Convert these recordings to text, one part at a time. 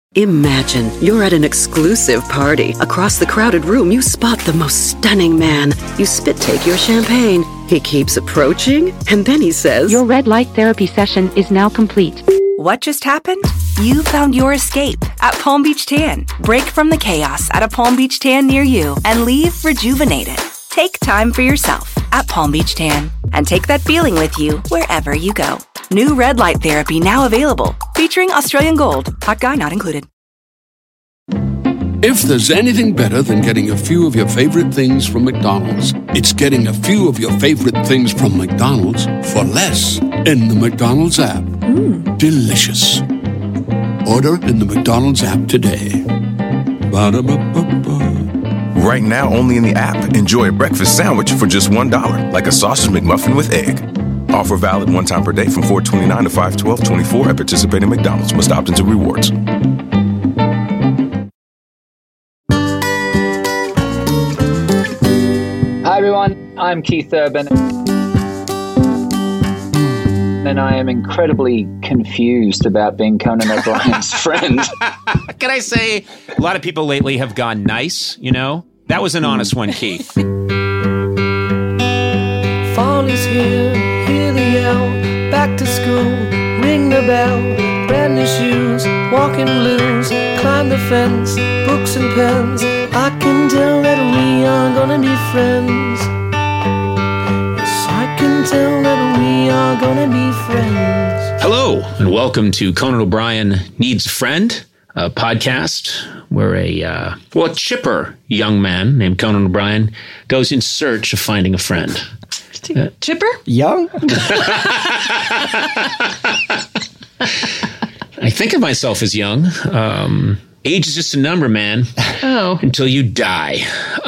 Imagine you're at an exclusive party. Across the crowded room, you spot the most stunning man. You spit take your champagne. He keeps approaching, and then he says, "Your red light therapy session is now complete." What just happened? You found your escape at Palm Beach Tan. Break from the chaos at a Palm Beach Tan near you and leave rejuvenated. Take time for yourself at Palm Beach Tan and take that feeling with you wherever you go. New red light therapy now available, featuring Australian Gold. Hot guy not included. If there's anything better than getting a few of your favorite things from McDonald's, it's getting a few of your favorite things from McDonald's for less in the McDonald's app. Delicious. Order in the McDonald's app today. Ba-da-ba-ba-ba. Right now, only in the app. Enjoy a breakfast sandwich for just $1, like a sausage McMuffin with egg. Offer valid one time per day from 4/29 to 5/12/24 at participating McDonald's. Must opt into rewards. Hi everyone, I'm Keith Urban, and I am incredibly confused about being Conan O'Brien's friend. Can I say, a lot of people lately have gone nice, you know? That was an honest one, Keith. Fall is here, hear the yell, back to school, ring the bell, brand new shoes, walking blues, climb the fence, books and pens, I can tell that we are gonna be friends. Yes, I can tell that we are gonna be friends. Hello, and welcome to Conan O'Brien Needs a Friend, a podcast where a chipper young man named Conan O'Brien goes in search of finding a friend. Chipper? Young? I think of myself as young. Age is just a number, man. Oh. Until you die.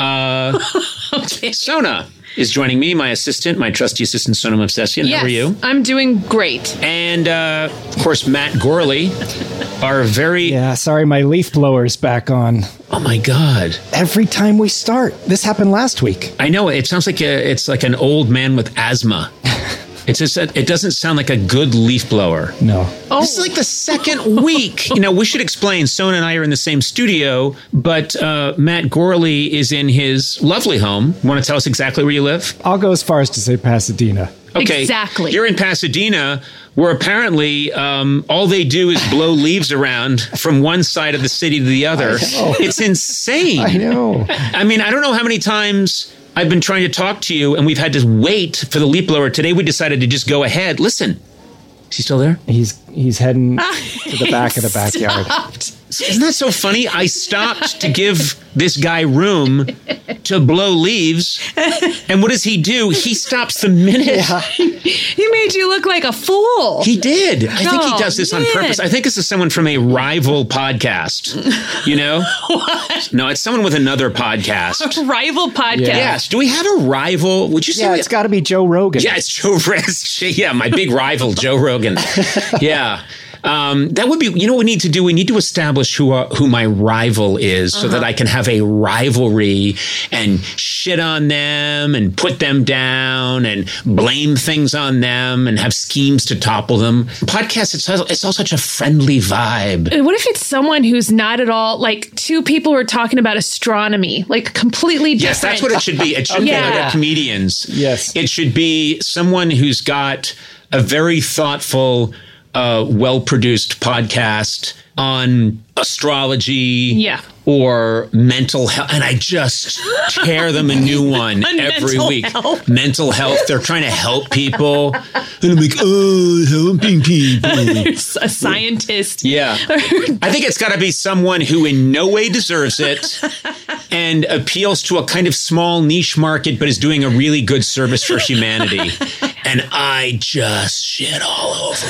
Okay. Sona is joining me, my assistant, my trusty assistant, Sona Movsesian. Yes, how are you? I'm doing great. And, of course, Matt Gorley, our very... Yeah, sorry, my leaf blower's back on. Oh, my God. Every time we start. This happened last week. I know. It sounds like it's like an old man with asthma. It's just that it doesn't sound like a good leaf blower. No. Oh. This is like the second week. You know, we should explain. Sona and I are in the same studio, but Matt Gorley is in his lovely home. Want to tell us exactly where you live? I'll go as far as to say Pasadena. Okay. Exactly. You're in Pasadena, where apparently all they do is blow leaves around from one side of the city to the other. It's insane. I know. I mean, I don't know how many times I've been trying to talk to you, and we've had to wait for the leaf blower. Today, we decided to just go ahead. Listen. Is he still there? He's heading to the back of the backyard. Isn't that so funny? I stopped to give this guy room to blow leaves. And what does he do? He stops the minute. Yeah. He made you look like a fool. He did. I think he does this on man. purpose. I think this is someone from a rival podcast. You know? What? No, it's someone with another podcast. A rival podcast. Yes. Do we have a rival? Would you say? Yeah, it's got to be Joe Rogan. Yeah, it's Joe Rogan. Yeah, my big rival, Joe Rogan. Yeah. That would be, you know what we need to do? We need to establish who my rival is so that I can have a rivalry and shit on them and put them down and blame things on them and have schemes to topple them. Podcast, it's all such a friendly vibe. What if it's someone who's not at all, like two people who are talking about astronomy, like completely different? Yes, that's what it should be. It should be like comedians. Yes. It should be someone who's got a very thoughtful, well-produced podcast on astrology or mental health. And I just tear them a new one every week. Mental health. They're trying to help people. And I'm like, helping people. A scientist. Yeah. I think it's got to be someone who in no way deserves it and appeals to a kind of small niche market, but is doing a really good service for humanity. And I just shit all over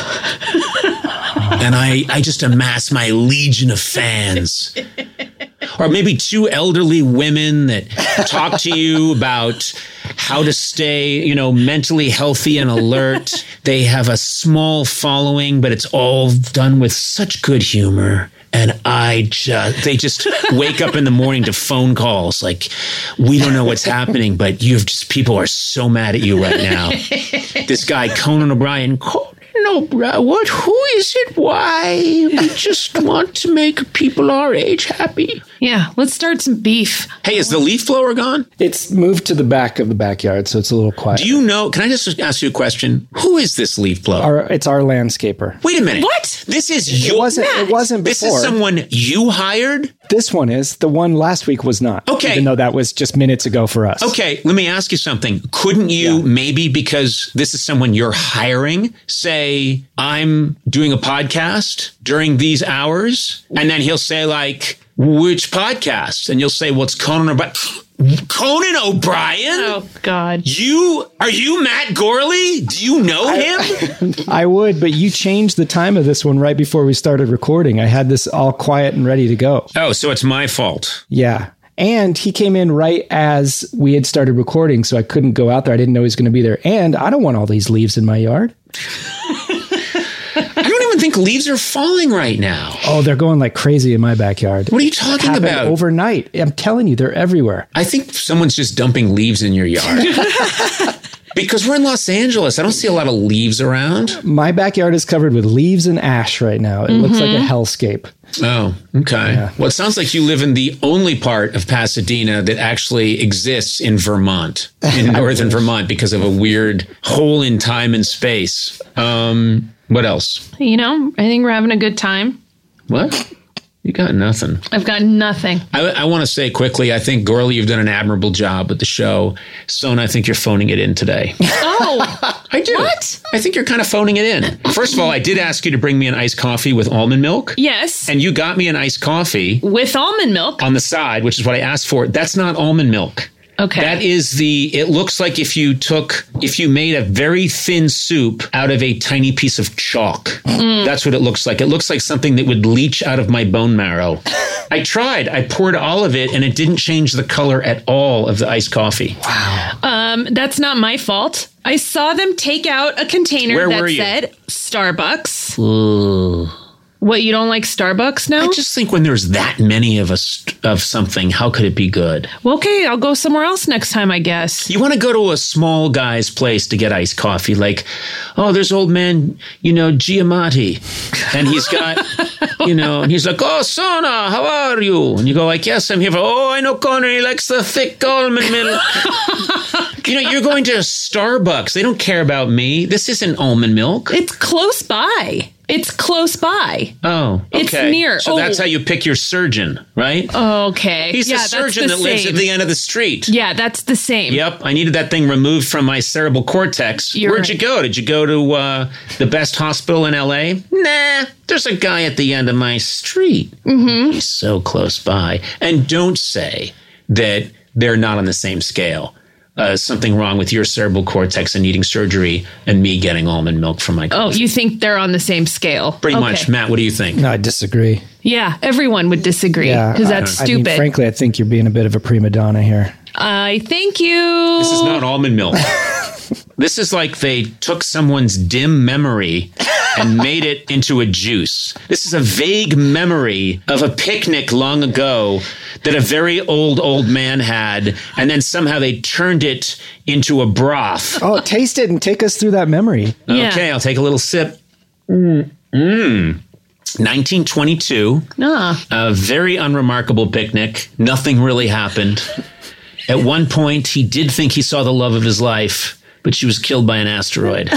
it. And I just amass my legion of fans. Or maybe two elderly women that talk to you about how to stay, mentally healthy and alert. They have a small following, but it's all done with such good humor. And they just wake up in the morning to phone calls like, we don't know what's happening, but people are so mad at you right now. This guy, Conan O'Brien, what? Who is it? Why? We just want to make people our age happy. Yeah, let's start some beef. Hey, is the leaf blower gone? It's moved to the back of the backyard, so it's a little quiet. Do you know? Can I just ask you a question? Who is this leaf blower? It's our landscaper. Wait a minute. What? This is your... It wasn't before. This is someone you hired? This one is. The one last week was not. Okay. Even though that was just minutes ago for us. Okay, let me ask you something. Couldn't you, maybe because this is someone you're hiring, say, I'm doing a podcast during these hours? And then he'll say, like, which podcast? And you'll say, well, it's Conan O'Brien. Conan O'Brien? Oh, God. Are you Matt Gorley? Do you know him? I would, but you changed the time of this one right before we started recording. I had this all quiet and ready to go. Oh, so it's my fault. Yeah. And he came in right as we had started recording, so I couldn't go out there. I didn't know he was going to be there. And I don't want all these leaves in my yard. I don't even think leaves are falling right now. Oh, they're going like crazy in my backyard. What are you talking about? Overnight. I'm telling you, they're everywhere. I think someone's just dumping leaves in your yard. Because we're in Los Angeles. I don't see a lot of leaves around. My backyard is covered with leaves and ash right now. It looks like a hellscape. Oh, okay. Yeah. Well, it sounds like you live in the only part of Pasadena that actually exists in Vermont, in northern Vermont, because of a weird hole in time and space. What else? You know, I think we're having a good time. What? You got nothing. I've got nothing. I want to say quickly, I think, Gorley, you've done an admirable job with the show. Sona, I think you're phoning it in today. Oh, I do. What? I think you're kind of phoning it in. First of all, I did ask you to bring me an iced coffee with almond milk. Yes. And you got me an iced coffee. With almond milk. On the side, which is what I asked for. That's not almond milk. Okay. That is it looks like if you made a very thin soup out of a tiny piece of chalk. That's what it looks like. It looks like something that would leach out of my bone marrow. I tried. I poured all of it and it didn't change the color at all of the iced coffee. Wow. That's not my fault. I saw them take out a container that said Starbucks. Ooh. What, you don't like Starbucks now? I just think when there's that many of something, how could it be good? Well, okay, I'll go somewhere else next time, I guess. You want to go to a small guy's place to get iced coffee, like, oh, there's old man, Giamatti, and he's got, and he's like, oh, Sona, how are you? And you go like, yes, I'm here for, oh, I know Connor, he likes the thick almond milk. You're going to Starbucks. They don't care about me. This isn't almond milk. It's close by. It's close by. Oh, okay. It's near. So that's how you pick your surgeon, right? Okay. He's the surgeon that lives at the end of the street. Yeah, that's the same. Yep. I needed that thing removed from my cerebral cortex. Where'd you go? Did you go to the best hospital in L.A.? Nah, there's a guy at the end of my street. Mm-hmm. He's so close by. And don't say that they're not on the same scale. Something wrong with your cerebral cortex and needing surgery and me getting almond milk from my coffee. Oh, you think they're on the same scale? Pretty much. Matt, what do you think? No, I disagree. Yeah, everyone would disagree because that's stupid. Frankly, I think you're being a bit of a prima donna here. I thank you. This is not almond milk. This is like they took someone's dim memory and made it into a juice. This is a vague memory of a picnic long ago that a very old man had, and then somehow they turned it into a broth. Oh, taste it and take us through that memory. Okay, I'll take a little sip. 1922. A very unremarkable picnic. Nothing really happened. At one point, he did think he saw the love of his life, but she was killed by an asteroid.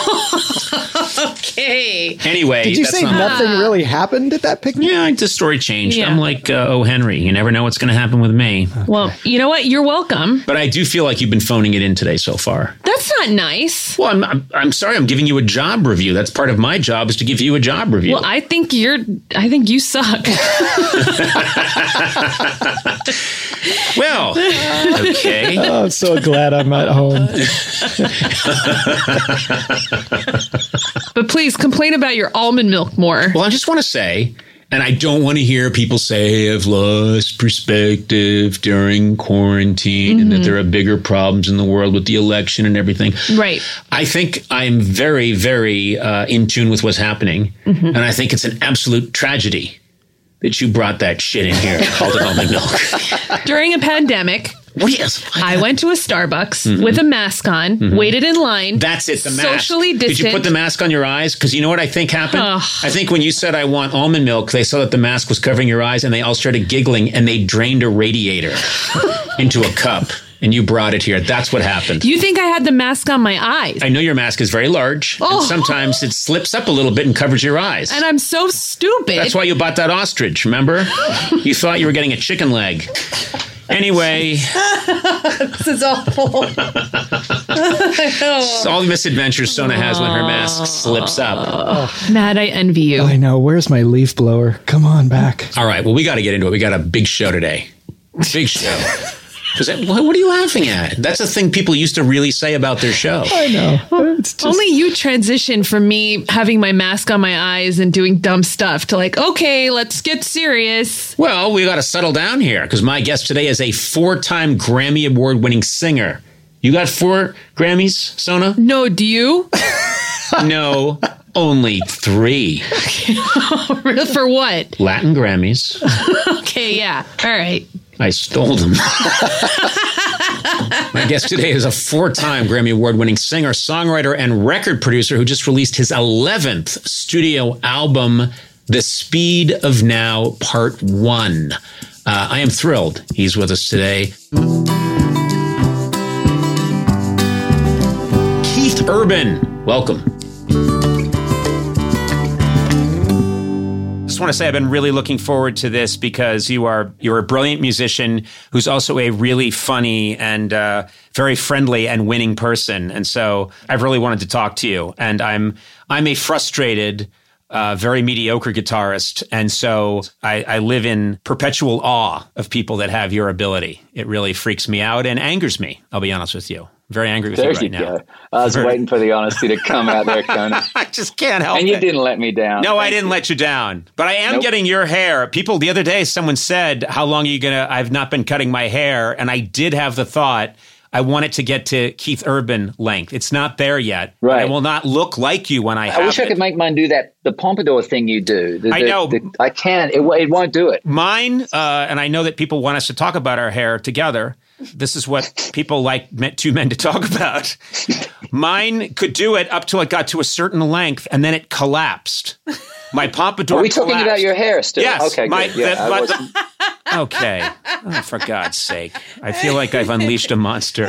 Okay. Anyway. Did you say nothing really happened at that picnic? Yeah, the story changed. Yeah. I'm like, O. Henry. You never know what's going to happen with me. Well, you know what? You're welcome. But I do feel like you've been phoning it in today so far. That's not nice. Well, I'm sorry. I'm giving you a job review. That's part of my job is to give you a job review. Well, I think you suck. Well, okay. Oh, I'm so glad I'm at home. But please complain about your almond milk more. Well, I just want to say, and I don't want to hear people say I've lost perspective during quarantine and that there are bigger problems in the world with the election and everything. Right. I think I'm very, very in tune with what's happening. And I think it's an absolute tragedy that you brought that shit in here and called it almond milk. During a pandemic. What do you? I went to a Starbucks with a mask on, waited in line. That's it, the mask. Socially distant. Did you put the mask on your eyes? Because you know what I think happened? I think when you said, I want almond milk, they saw that the mask was covering your eyes and they all started giggling and they drained a radiator into a cup. And you brought it here. That's what happened. You think I had the mask on my eyes? I know your mask is very large. And sometimes it slips up a little bit and covers your eyes. And I'm so stupid. That's why you bought that ostrich, remember? You thought you were getting a chicken leg. Anyway. This is awful. All the misadventures Sona has when her mask slips up. Matt, I envy you. I know. Where's my leaf blower? Come on back. All right. Well, we got to get into it. We got a big show today. Big show. What are you laughing at? That's a thing people used to really say about their show. I know. It's just... Only you transitioned from me having my mask on my eyes and doing dumb stuff to like, okay, let's get serious. Well, we got to settle down here because my guest today is a 4-time Grammy Award-winning singer. You got 4 Grammys, Sona? No, do you? No, only 3. For what? Latin Grammys. Okay, yeah. All right. I stole them. My guest today is a 4-time Grammy Award-winning singer, songwriter, and record producer who just released his 11th studio album, The Speed of Now, Part 1. I am thrilled he's with us today. Keith Urban, welcome. I want to say I've been really looking forward to this because you're a brilliant musician who's also a really funny and very friendly and winning person. And so I've really wanted to talk to you. And I'm a frustrated, very mediocre guitarist. And so I live in perpetual awe of people that have your ability. It really freaks me out and angers me, I'll be honest with you. Very angry with you right now. Go. I was waiting for the honesty to come out there, Conan. I just can't help it. And you didn't let me down. No, I didn't let you down. But I am getting your hair. People, the other day, someone said, how long are you going to... I've not been cutting my hair. And I did have the thought, I want it to get to Keith Urban length. It's not there yet. Right. I will not look like you when I have it. I wish I could make mine do that, the pompadour thing you do. I know. I can't. It won't do it. Mine, and I know that people want us to talk about our hair together. This is what people like two men to talk about. Mine could do it up till it got to a certain length, and then it collapsed. My pompadour Are we talking collapsed. about your hair still? Yes. Okay, good. Yeah, okay. Oh, for God's sake. I feel like I've unleashed a monster.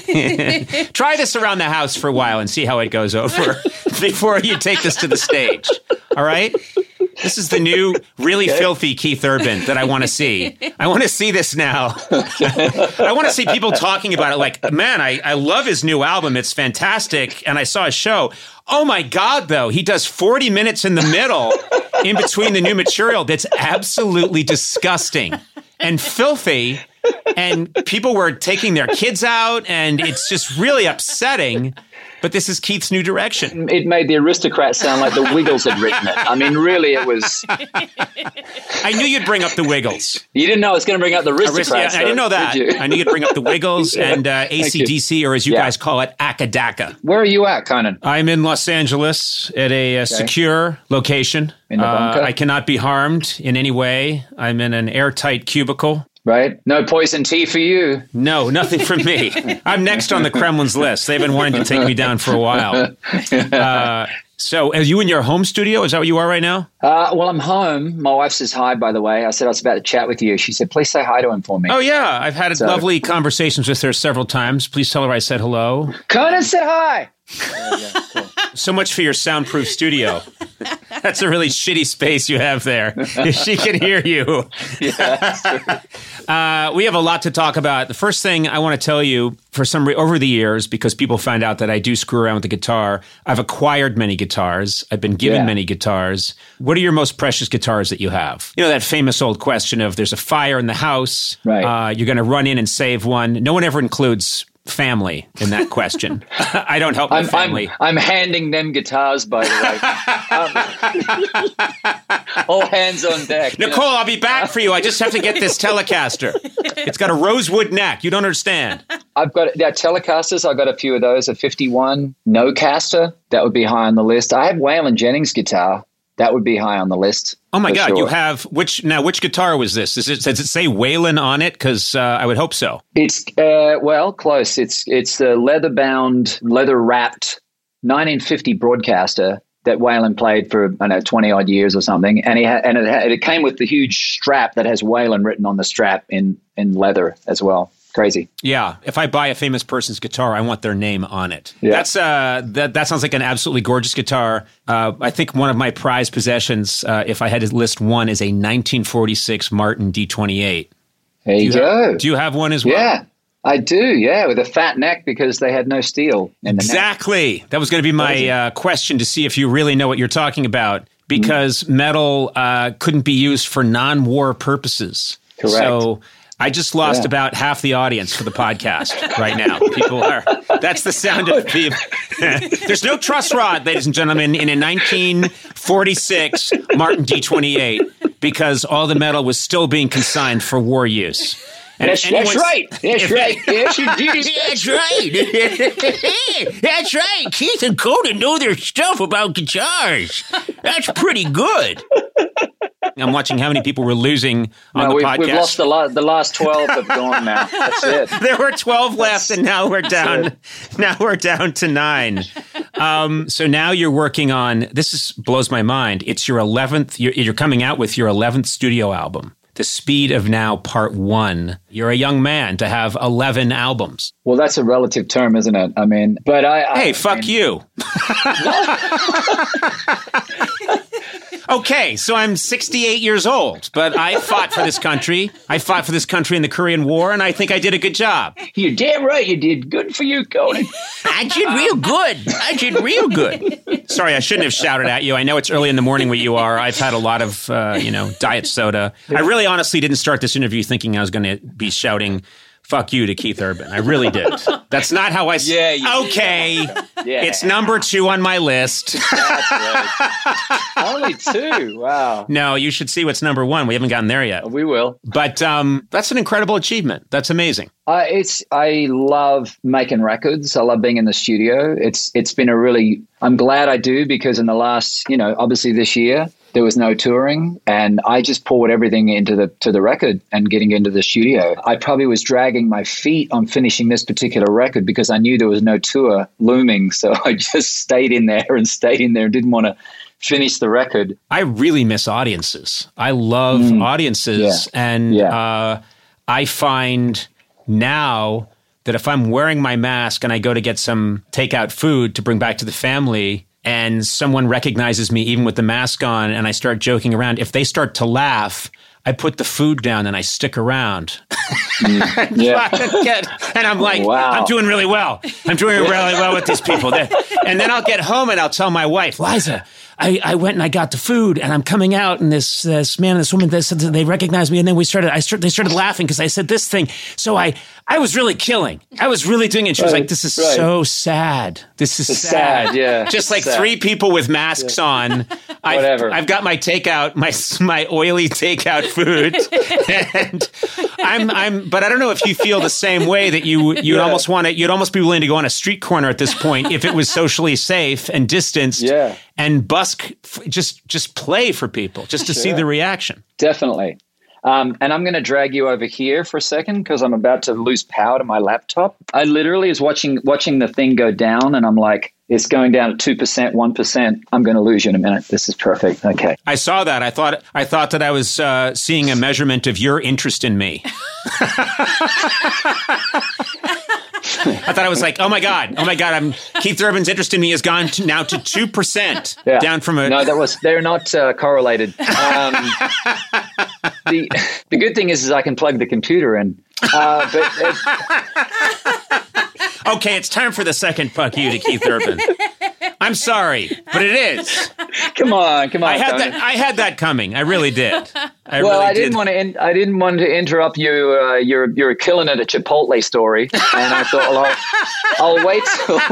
Try this around the house for a while and see how it goes over before you take this to the stage. All right? This is the new, really filthy Keith Urban that I want to see. I want to see this now. I want to see people talking about it like, man, I love his new album. It's fantastic. And I saw a show. Oh, my God, though. He does 40 minutes in the middle in between the new material that's absolutely disgusting and filthy. And people were taking their kids out, and it's just really upsetting. But this is Keith's new direction. It made the Aristocrats sound like the Wiggles had written it. I mean, really, it was... I knew you'd bring up the Wiggles. You didn't know I was going to bring up the Aristocrats. I didn't know that. I knew you'd bring up the Wiggles and AC/DC, or as you guys call it, Akadaka. Where are you at, Conan? I'm in Los Angeles at a secure location. In the bunker? I cannot be harmed in any way. I'm in an airtight cubicle. Right? No poison tea for you. No, nothing for me. I'm next on the Kremlin's list. They've been wanting to take me down for a while. So are you in your home studio? Is that what you are right now? Well, I'm home. My wife says hi, by the way. I said I was about to chat with you. She said, please say hi to him for me. Oh, yeah. I've had lovely conversations with her several times. Please tell her I said hello. Conan said hi. Cool. So much for your soundproof studio. That's a really shitty space you have there. She can hear you. Yeah, we have a lot to talk about. The first thing I want to tell you, over the years, because people find out that I do screw around with the guitar, I've acquired many guitars. I've been given many guitars. What are your most precious guitars that you have? You know, that famous old question of there's a fire in the house. Right. You're going to run in and save one. No one ever includes family in that question. I don't help my family. I'm handing them guitars, by the way. All hands on deck. Nicole, I'll be back for you. I just have to get this Telecaster. It's got a rosewood neck. You don't understand. I've got Telecasters. I've got a few of those. A 51 No-Caster. That would be high on the list. I have Waylon Jennings' guitar. that would be high on the list. Oh my God! Sure. You have which guitar was this? Does it say Waylon on it? Because I would hope so. It's close. It's the leather wrapped 1950 Broadcaster that Waylon played for 20 odd years or something, and it came with the huge strap that has Waylon written on the strap in leather as well. Crazy. Yeah. If I buy a famous person's guitar, I want their name on it. Yeah. That's that sounds like an absolutely gorgeous guitar. I think one of my prized possessions, if I had to list one, is a 1946 Martin D28. There you go. Do you have one as well? Yeah, I do. Yeah, with a fat neck because they had no steel in the exactly. Neck. That was going to be my question to see if you really know what you're talking about, because metal couldn't be used for non-war purposes. Correct. So I just lost about half the audience for the podcast right now. That's the sound of people. There's no truss rod, ladies and gentlemen, in a 1946 Martin D28 because all the metal was still being consigned for war use. And that's right. That's right. Yes, you did. That's right. That's right. Keith and Conan know their stuff about guitars. That's pretty good. I'm watching how many people we're losing on the podcast. We've lost the last 12 have gone now. That's it. There were 12 left, and now we're down. Now we're down to 9. So now you're working on. Blows my mind. It's your 11th. You're coming out with your 11th studio album. The Speed of Now Part 1. You're a young man to have 11 albums. Well, that's a relative term, isn't it? I mean, but Hey, fuck you. Okay, so I'm 68 years old, but I fought for this country. I fought for this country in the Korean War, and I think I did a good job. You're damn right you did. Good for you, Conan. I did real good. Sorry, I shouldn't have shouted at you. I know it's early in the morning where you are. I've had a lot of, diet soda. I really honestly didn't start this interview thinking I was going to be shouting fuck you to Keith Urban. I really did. That's not how I... Okay. Yeah. It's number 2 on my list. That's right. Only 2. Wow. No, you should see what's number 1. We haven't gotten there yet. We will. But that's an incredible achievement. That's amazing. I love making records. I love being in the studio. It's been I'm glad I do, because in the last, obviously this year, there was no touring, and I just poured everything into the record and getting into the studio. I probably was dragging my feet on finishing this particular record because I knew there was no tour looming. So I just stayed in there and didn't want to finish the record. I really miss audiences. I love audiences. Yeah. And I find now that if I'm wearing my mask and I go to get some takeout food to bring back to the family, and someone recognizes me even with the mask on, and I start joking around, if they start to laugh, I put the food down and I stick around. Yeah. And I'm like, wow. I'm doing really well. I'm doing really well with these people. And then I'll get home and I'll tell my wife, Liza, I went and I got the food, and I'm coming out, and this man and this woman, they recognized me, and then they started laughing because I said this thing. So I was really killing. I was really doing it. She was like, "This is so sad. This is sad." Yeah, just like sad. 3 people with masks on. Whatever. I've got my takeout, my oily takeout food, and but I don't know if you feel the same way that you'd almost want to. You'd almost be willing to go on a street corner at this point if it was socially safe and distanced. Yeah. And busk, just play for people, just to see the reaction. Definitely. And I'm going to drag you over here for a second because I'm about to lose power to my laptop. I literally was watching the thing go down, and I'm like, it's going down at 2%, 1%. I'm going to lose you in a minute. This is perfect. Okay. I saw that. I thought that I was seeing a measurement of your interest in me. I thought I was like, oh my God, Keith Urban's interest in me has gone now to 2%, down from a... No, they're not correlated. The good thing is I can plug the computer in. Okay, it's time for the second fuck you to Keith Urban. I'm sorry, but it is. Come on. I had that coming. I really did. I didn't want to interrupt you. You're killing it at Chipotle story, and I thought, well, I'll wait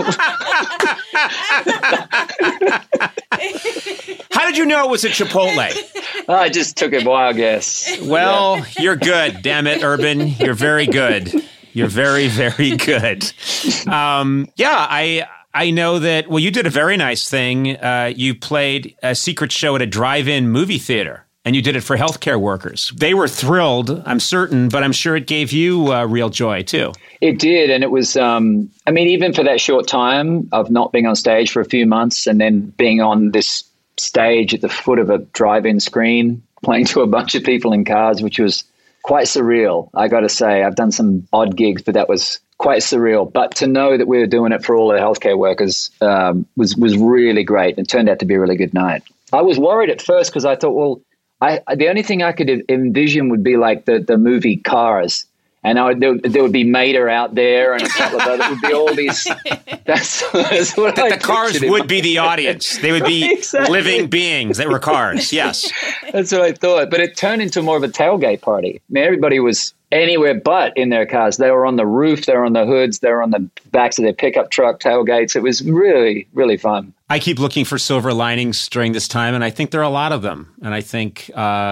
till. How did you know it was a Chipotle? I just took a wild guess. Well, you're good. Damn it, Urban. You're very good. You're very, very good. I know that, well, you did a very nice thing. You played a secret show at a drive-in movie theater, and you did it for healthcare workers. They were thrilled, I'm certain, but I'm sure it gave you real joy, too. It did, and it was, even for that short time of not being on stage for a few months and then being on this stage at the foot of a drive-in screen, playing to a bunch of people in cars, which was quite surreal, I got to say. I've done some odd gigs, but that was quite surreal. But to know that we were doing it for all the healthcare workers was really great. It turned out to be a really good night. I was worried at first because I thought, well, the only thing I could envision would be like the movie Cars. And there would be Mater out there and a couple of others. It would be all these. That's what the cars would be the audience. They would be living beings. They were cars. Yes. That's what I thought. But it turned into more of a tailgate party. I mean, everybody was anywhere but in their cars. They were on the roof. They were on the hoods. They were on the backs of their pickup truck tailgates. It was really, really fun. I keep looking for silver linings during this time, and I think there are a lot of them. And I think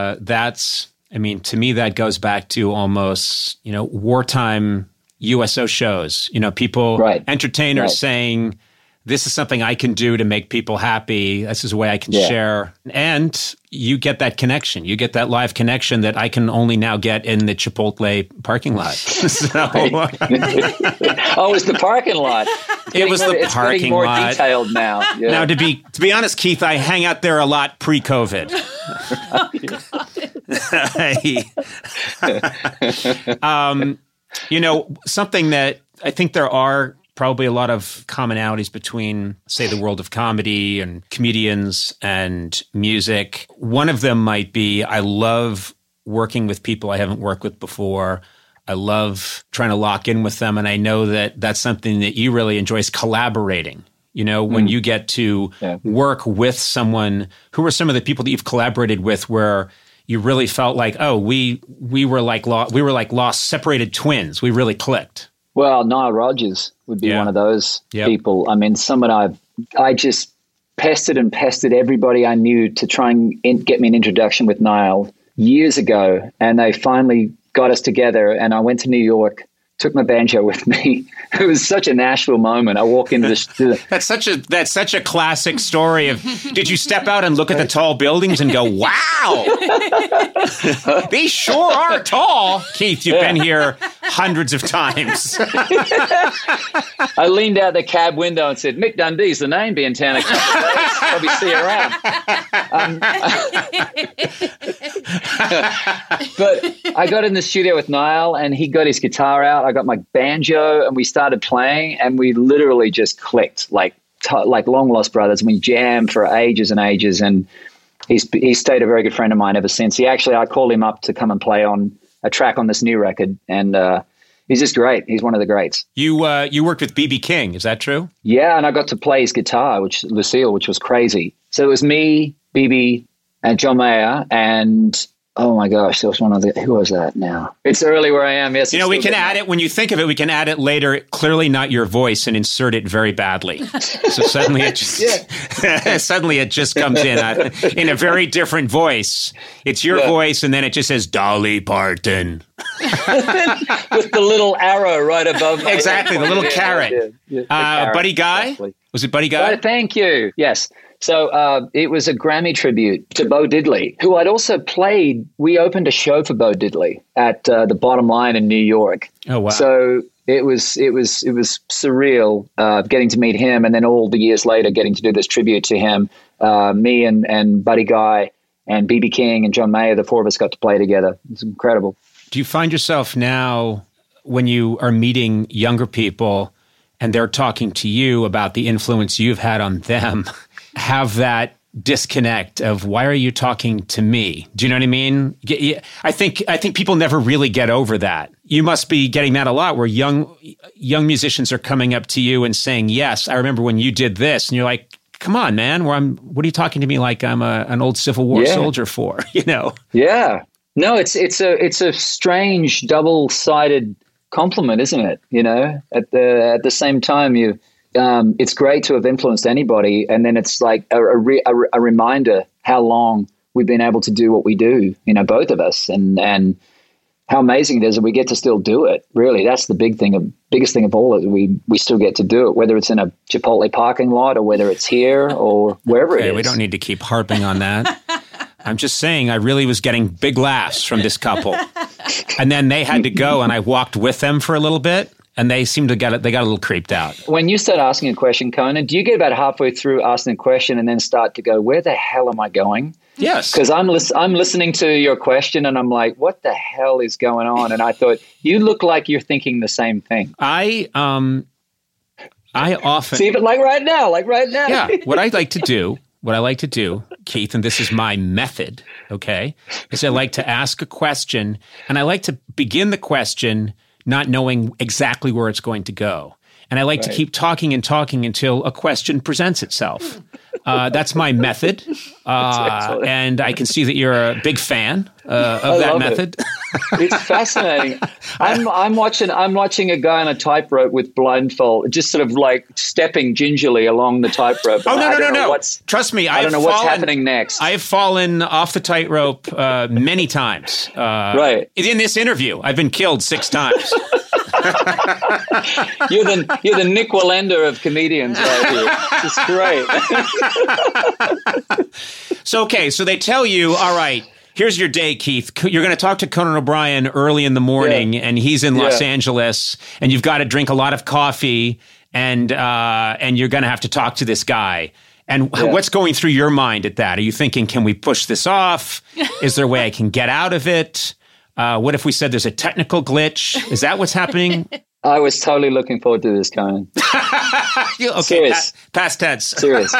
to me, that goes back to almost, wartime USO shows, people, entertainers saying, this is something I can do to make people happy. This is a way I can share. And you get that connection. You get that live connection that I can only now get in the Chipotle parking lot. Oh, it's the parking lot. It was the parking lot. It's more detailed now. Yeah. Now, to be honest, Keith, I hang out there a lot pre-COVID. Something that I think there are probably a lot of commonalities between, say, the world of comedy and comedians and music. One of them might be, I love working with people I haven't worked with before. I love trying to lock in with them. And I know that that's something that you really enjoy, is collaborating. When you get to work with someone, who are some of the people that you've collaborated with where you really felt like, oh, we were like lost, separated twins. We really clicked. Well, Nile Rodgers would be one of those people. I mean, someone I just pestered everybody I knew to try and get me an introduction with Nile years ago. And they finally got us together, and I went to New York, took my banjo with me. It was such a Nashville moment. I walk into the That's such a classic story of, did you step out and look at the tall buildings and go, wow, these sure are tall. Keith, you've been here hundreds of times. I leaned out the cab window and said, Mick Dundee's the name, be in town a couple of days. Probably see you around. But I got in the studio with Niall, and he got his guitar out. I got my banjo, and we started playing, and we literally just clicked like long lost brothers. We jammed for ages and ages, and he's stayed a very good friend of mine ever since. I called him up to come and play on a track on this new record, and he's just great. He's one of the greats. You worked with B.B. King, is that true? Yeah, and I got to play his guitar, Lucille, which was crazy. So it was me, B.B., and John Mayer, and oh my gosh, there was one other. Who was that now? It's early where I am. Yes. We can add it when you think of it. We can add it later. Clearly not your voice, and insert it very badly. So suddenly it just comes in a very different voice. It's your voice, and then it just says Dolly Parton with the little arrow right above. Exactly, the little carrot. Buddy Guy. Exactly. Was it Buddy Guy? Thank you. Yes. So it was a Grammy tribute to Bo Diddley, who I'd also played. We opened a show for Bo Diddley at the Bottom Line in New York. Oh, wow. So it was surreal getting to meet him, and then all the years later getting to do this tribute to him. Me and Buddy Guy and B.B. King and John Mayer, the four of us got to play together. It was incredible. Do you find yourself now, when you are meeting younger people and they're talking to you about the influence you've had on them, have that disconnect of, why are you talking to me? Do you know what I mean? I think people never really get over that. You must be getting that a lot, where young musicians are coming up to you and saying, yes, I remember when you did this. And you're like, come on, man, what are you talking to me like I'm an old Civil War soldier for? Yeah. No, it's a strange double-sided compliment, isn't it? At the same time, it's great to have influenced anybody, and then it's like a reminder how long we've been able to do what we do, both of us, and how amazing it is that we get to still do it. Really, that's the biggest thing of all is we still get to do it, whether it's in a Chipotle parking lot or whether it's here or wherever it is. We don't need to keep harping on that. I'm just saying I really was getting big laughs from this couple. And then they had to go and I walked with them for a little bit and they seemed to they got a little creeped out. When you start asking a question, Conan, do you get about halfway through asking a question and then start to go, where the hell am I going? Yes. Because I'm listening to your question and I'm like, what the hell is going on? And I thought, you look like you're thinking the same thing. I often... See, but like right now. Yeah, what I like to do, Keith, and this is my method, okay, is I like to ask a question and I like to begin the question not knowing exactly where it's going to go. And I like to keep talking and talking until a question presents itself. That's my method. And I can see that you're a big fan of that method. It's fascinating. I'm watching a guy on a tightrope with blindfold, just sort of like stepping gingerly along the tightrope. Oh, no. Trust me. I don't know what's happening next. I have fallen off the tightrope many times. Right. In this interview, I've been killed 6 times. You're the Nick Wallender of comedians right here. It's great. So they tell you, all right, here's your day, Keith. You're going to talk to Conan O'Brien early in the morning, and he's in Los Angeles, and you've got to drink a lot of coffee, and you're going to have to talk to this guy. And what's going through your mind at that? Are you thinking, can we push this off? Is there a way I can get out of it? What if we said there's a technical glitch? Is that what's happening? I was totally looking forward to this, Conan. Okay, serious. Past tense. Serious.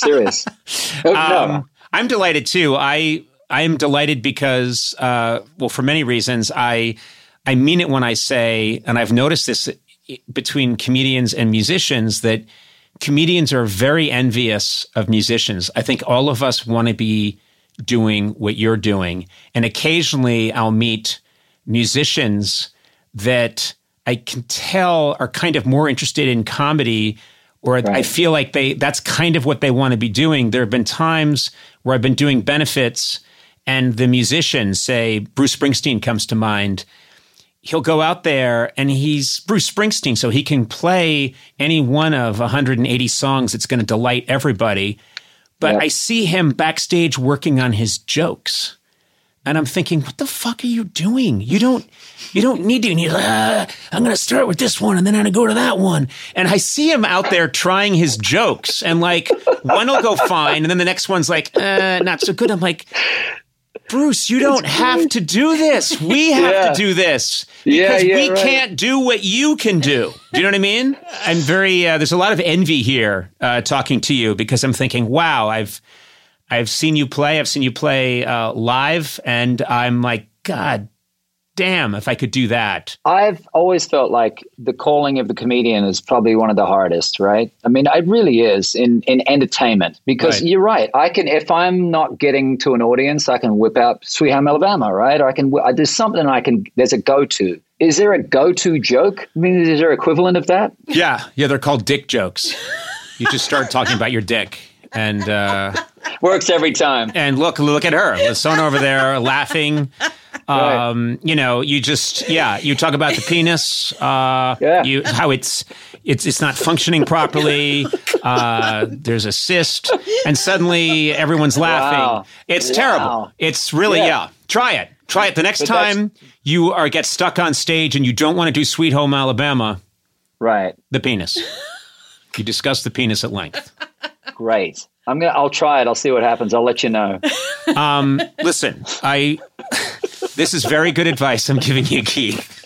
No. I'm delighted too. I am delighted because, for many reasons, I mean it when I say, and I've noticed this between comedians and musicians, that comedians are very envious of musicians. I think all of us want to be doing what you're doing. And occasionally I'll meet musicians that I can tell are kind of more interested in comedy, or I feel like that's kind of what they want to be doing. There have been times where I've been doing benefits and the musicians, say Bruce Springsteen comes to mind. He'll go out there and he's Bruce Springsteen, so he can play any one of 180 songs that's going to delight everybody. But I see him backstage working on his jokes. And I'm thinking, what the fuck are you doing? You don't need to. And he's like, I'm going to start with this one and then I'm going to go to that one. And I see him out there trying his jokes. And like, one will go fine. And then the next one's like, not so good. I'm like, Bruce, you don't have to do this. We have to do this because we can't do what you can do. Do you know what I mean? I'm very, there's a lot of envy here talking to you because I'm thinking, wow, I've seen you play. I've seen you play live and I'm like, God damn, if I could do that. I've always felt like the calling of the comedian is probably one of the hardest, right? I mean, it really is in entertainment because you're right. I can, if I'm not getting to an audience, I can whip out Sweet Home Alabama, right? Or there's something there's a go-to. Is there a go-to joke? I mean, is there equivalent of that? Yeah, they're called dick jokes. You just start talking about your dick and... works every time. And look at her. Lasona over there laughing. You know, you talk about the penis, how it's not functioning properly. There's a cyst, and suddenly everyone's laughing. Wow. It's terrible. It's really Try it. The next time you get stuck on stage and you don't want to do Sweet Home Alabama. Right. The penis. You discuss the penis at length. Great. I'll try it. I'll see what happens. I'll let you know. Listen, this is very good advice I'm giving you, Keith.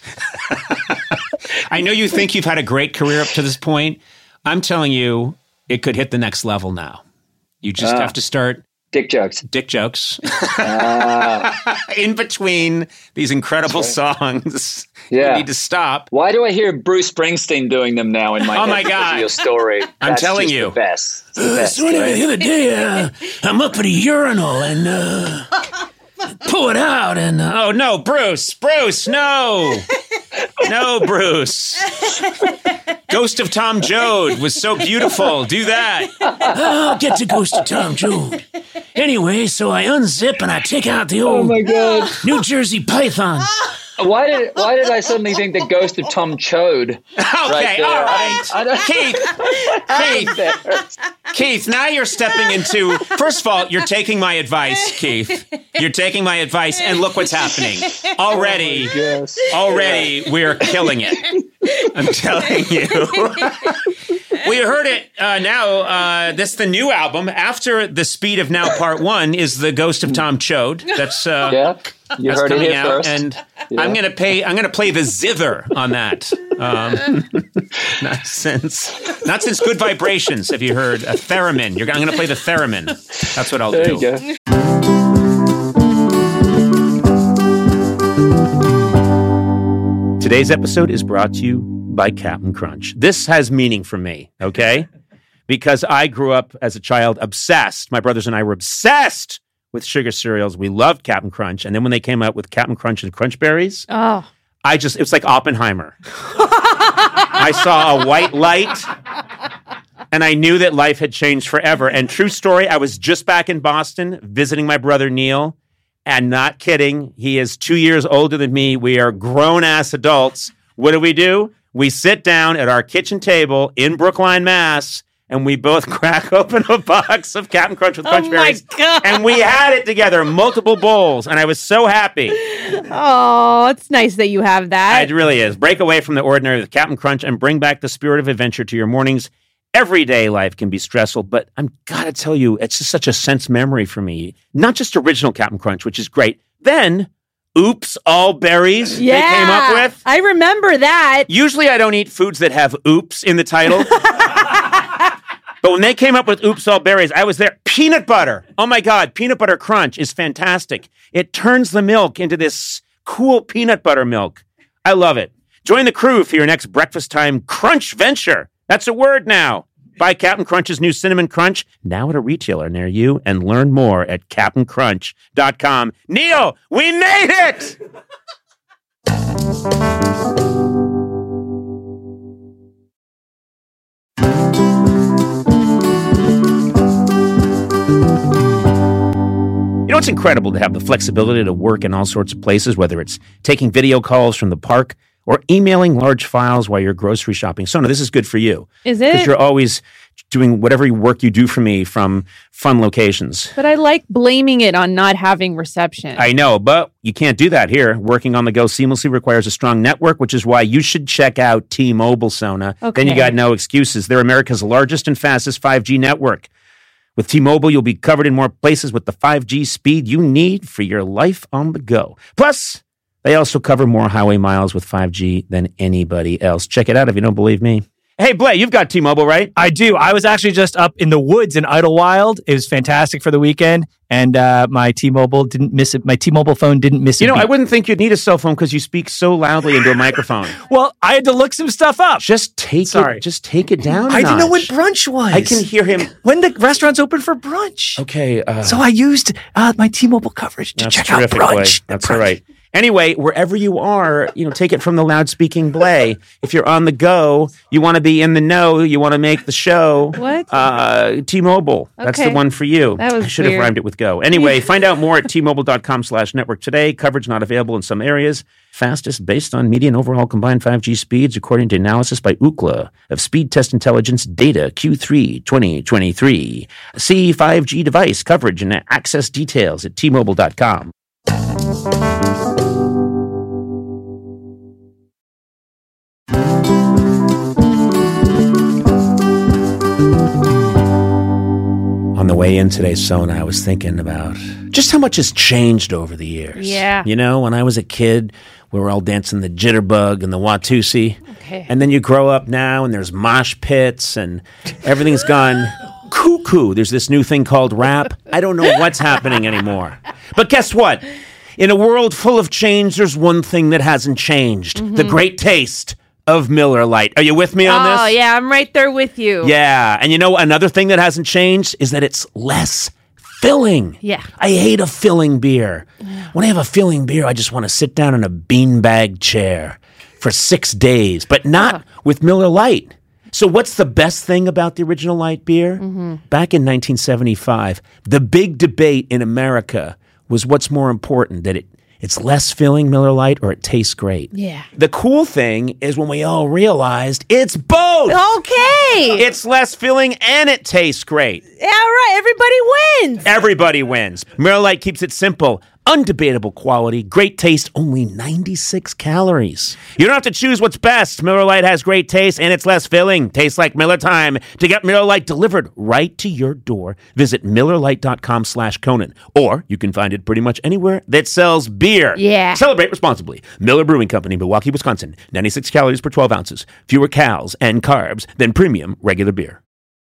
I know you think you've had a great career up to this point. I'm telling you, it could hit the next level now. You just have to start... Dick jokes. In between these incredible songs. Yeah. You need to stop. Why do I hear Bruce Springsteen doing them now in my head? Oh, my God. Your story. I'm telling you. The best. So anyway, the other day, I'm up at a urinal and pull it out and... oh, no, Bruce, no. No, Bruce. Ghost of Tom Joad was so beautiful. Do that. I'll get to Ghost of Tom Joad. Anyway, so I unzip and I take out the old New Jersey Python. Why did I suddenly think the ghost of Tom Chode? Okay, right there? All right. Keith, now you're stepping into, first of all, you're taking my advice, Keith. You're taking my advice, and look what's happening. Already, we're killing it. I'm telling you. We heard it now. This the new album. After The Speed of Now Part 1 is The Ghost of Tom Chode. That's you that's heard coming it here out, first. and I'm gonna play the zither on that. Not since Good Vibrations. Have you heard a theremin? I'm gonna play the theremin. That's what I'll do. There you go. Today's episode is brought to you by Captain Crunch. This has meaning for me, okay? Because I grew up as a child obsessed. My brothers and I were obsessed with sugar cereals. We loved Captain Crunch. And then when they came out with Captain Crunch and Crunch Berries, it was like Oppenheimer. I saw a white light and I knew that life had changed forever. And true story, I was just back in Boston visiting my brother Neil. And not kidding, he is 2 years older than me. We are grown-ass adults. What do? We sit down at our kitchen table in Brookline, Mass., and we both crack open a box of Captain Crunch with Crunch Berries. My God. And we had it together, multiple bowls, and I was so happy. Oh, it's nice that you have that. It really is. Break away from the ordinary with Captain Crunch and bring back the spirit of adventure to your mornings. Everyday life can be stressful, but I'm gotta tell you, it's just such a sense memory for me. Not just original Captain Crunch, which is great. Then, Oops All Berries they came up with. I remember that. Usually I don't eat foods that have oops in the title. But when they came up with Oops All Berries, I was there. Peanut butter. Oh my God, peanut butter crunch is fantastic. It turns the milk into this cool peanut butter milk. I love it. Join the crew for your next breakfast time crunch venture. That's a word now. Buy Captain Crunch's new Cinnamon Crunch now at a retailer near you and learn more at CaptainCrunch.com. Neil, we made it! You know, it's incredible to have the flexibility to work in all sorts of places, whether it's taking video calls from the park or emailing large files while you're grocery shopping. Sona, this is good for you. Is it? Because you're always doing whatever work you do for me from fun locations. But I like blaming it on not having reception. I know, but you can't do that here. Working on the go seamlessly requires a strong network, which is why you should check out T-Mobile, Sona. Okay. Then you got no excuses. They're America's largest and fastest 5G network. With T-Mobile, you'll be covered in more places with the 5G speed you need for your life on the go. Plus, they also cover more highway miles with 5G than anybody else. Check it out if you don't believe me. Hey, Blay, you've got T-Mobile, right? I do. I was actually just up in the woods in Idlewild. It was fantastic for the weekend, and my T-Mobile didn't miss it. My T-Mobile phone didn't miss it. You know, I wouldn't think you'd need a cell phone because you speak so loudly into a microphone. Well, I had to look some stuff up. Just take it down. I didn't know what brunch was. I can hear him when the restaurant's open for brunch. Okay, so I used my T-Mobile coverage to check out brunch. That's all right. Anyway, wherever you are, take it from the loud-speaking Blay. If you're on the go, you want to be in the know, you want to make the show. What? T-Mobile. That's the one for you. That was I should have rhymed it with go. Anyway, find out more at T-Mobile.com/network today. Coverage not available in some areas. Fastest based on median overall combined 5G speeds, according to analysis by Ookla of Speed Test Intelligence data Q3 2023. See 5G device coverage and access details at T-Mobile.com. On the way in today, Sona, I was thinking about just how much has changed over the years. Yeah. When I was a kid, we were all dancing the jitterbug and the Watusi. Okay. And then you grow up now and there's mosh pits and everything's gone cuckoo. There's this new thing called rap. I don't know what's happening anymore. But guess what? In a world full of change, there's one thing that hasn't changed. Mm-hmm. The great taste of Miller Lite. Are you with me on this? Oh, yeah, I'm right there with you. Yeah, and another thing that hasn't changed is that it's less filling. Yeah. I hate a filling beer. Yeah. When I have a filling beer, I just want to sit down in a beanbag chair for 6 days, but not with Miller Lite. So what's the best thing about the original light beer? Mm-hmm. Back in 1975, the big debate in America was what's more important, that it It's less filling, Miller Lite, or it tastes great. Yeah. The cool thing is when we all realized it's both. Okay. It's less filling and it tastes great. Yeah, right. Everybody wins. Everybody wins. Miller Lite keeps it simple. Undebatable quality, great taste, only 96 calories. You don't have to choose what's best. Miller Lite has great taste and it's less filling. Tastes like Miller time. To get Miller Lite delivered right to your door, visit MillerLite.com/Conan. Or you can find it pretty much anywhere that sells beer. Yeah. Celebrate responsibly. Miller Brewing Company, Milwaukee, Wisconsin. 96 calories per 12 ounces. Fewer calories and carbs than premium regular beer.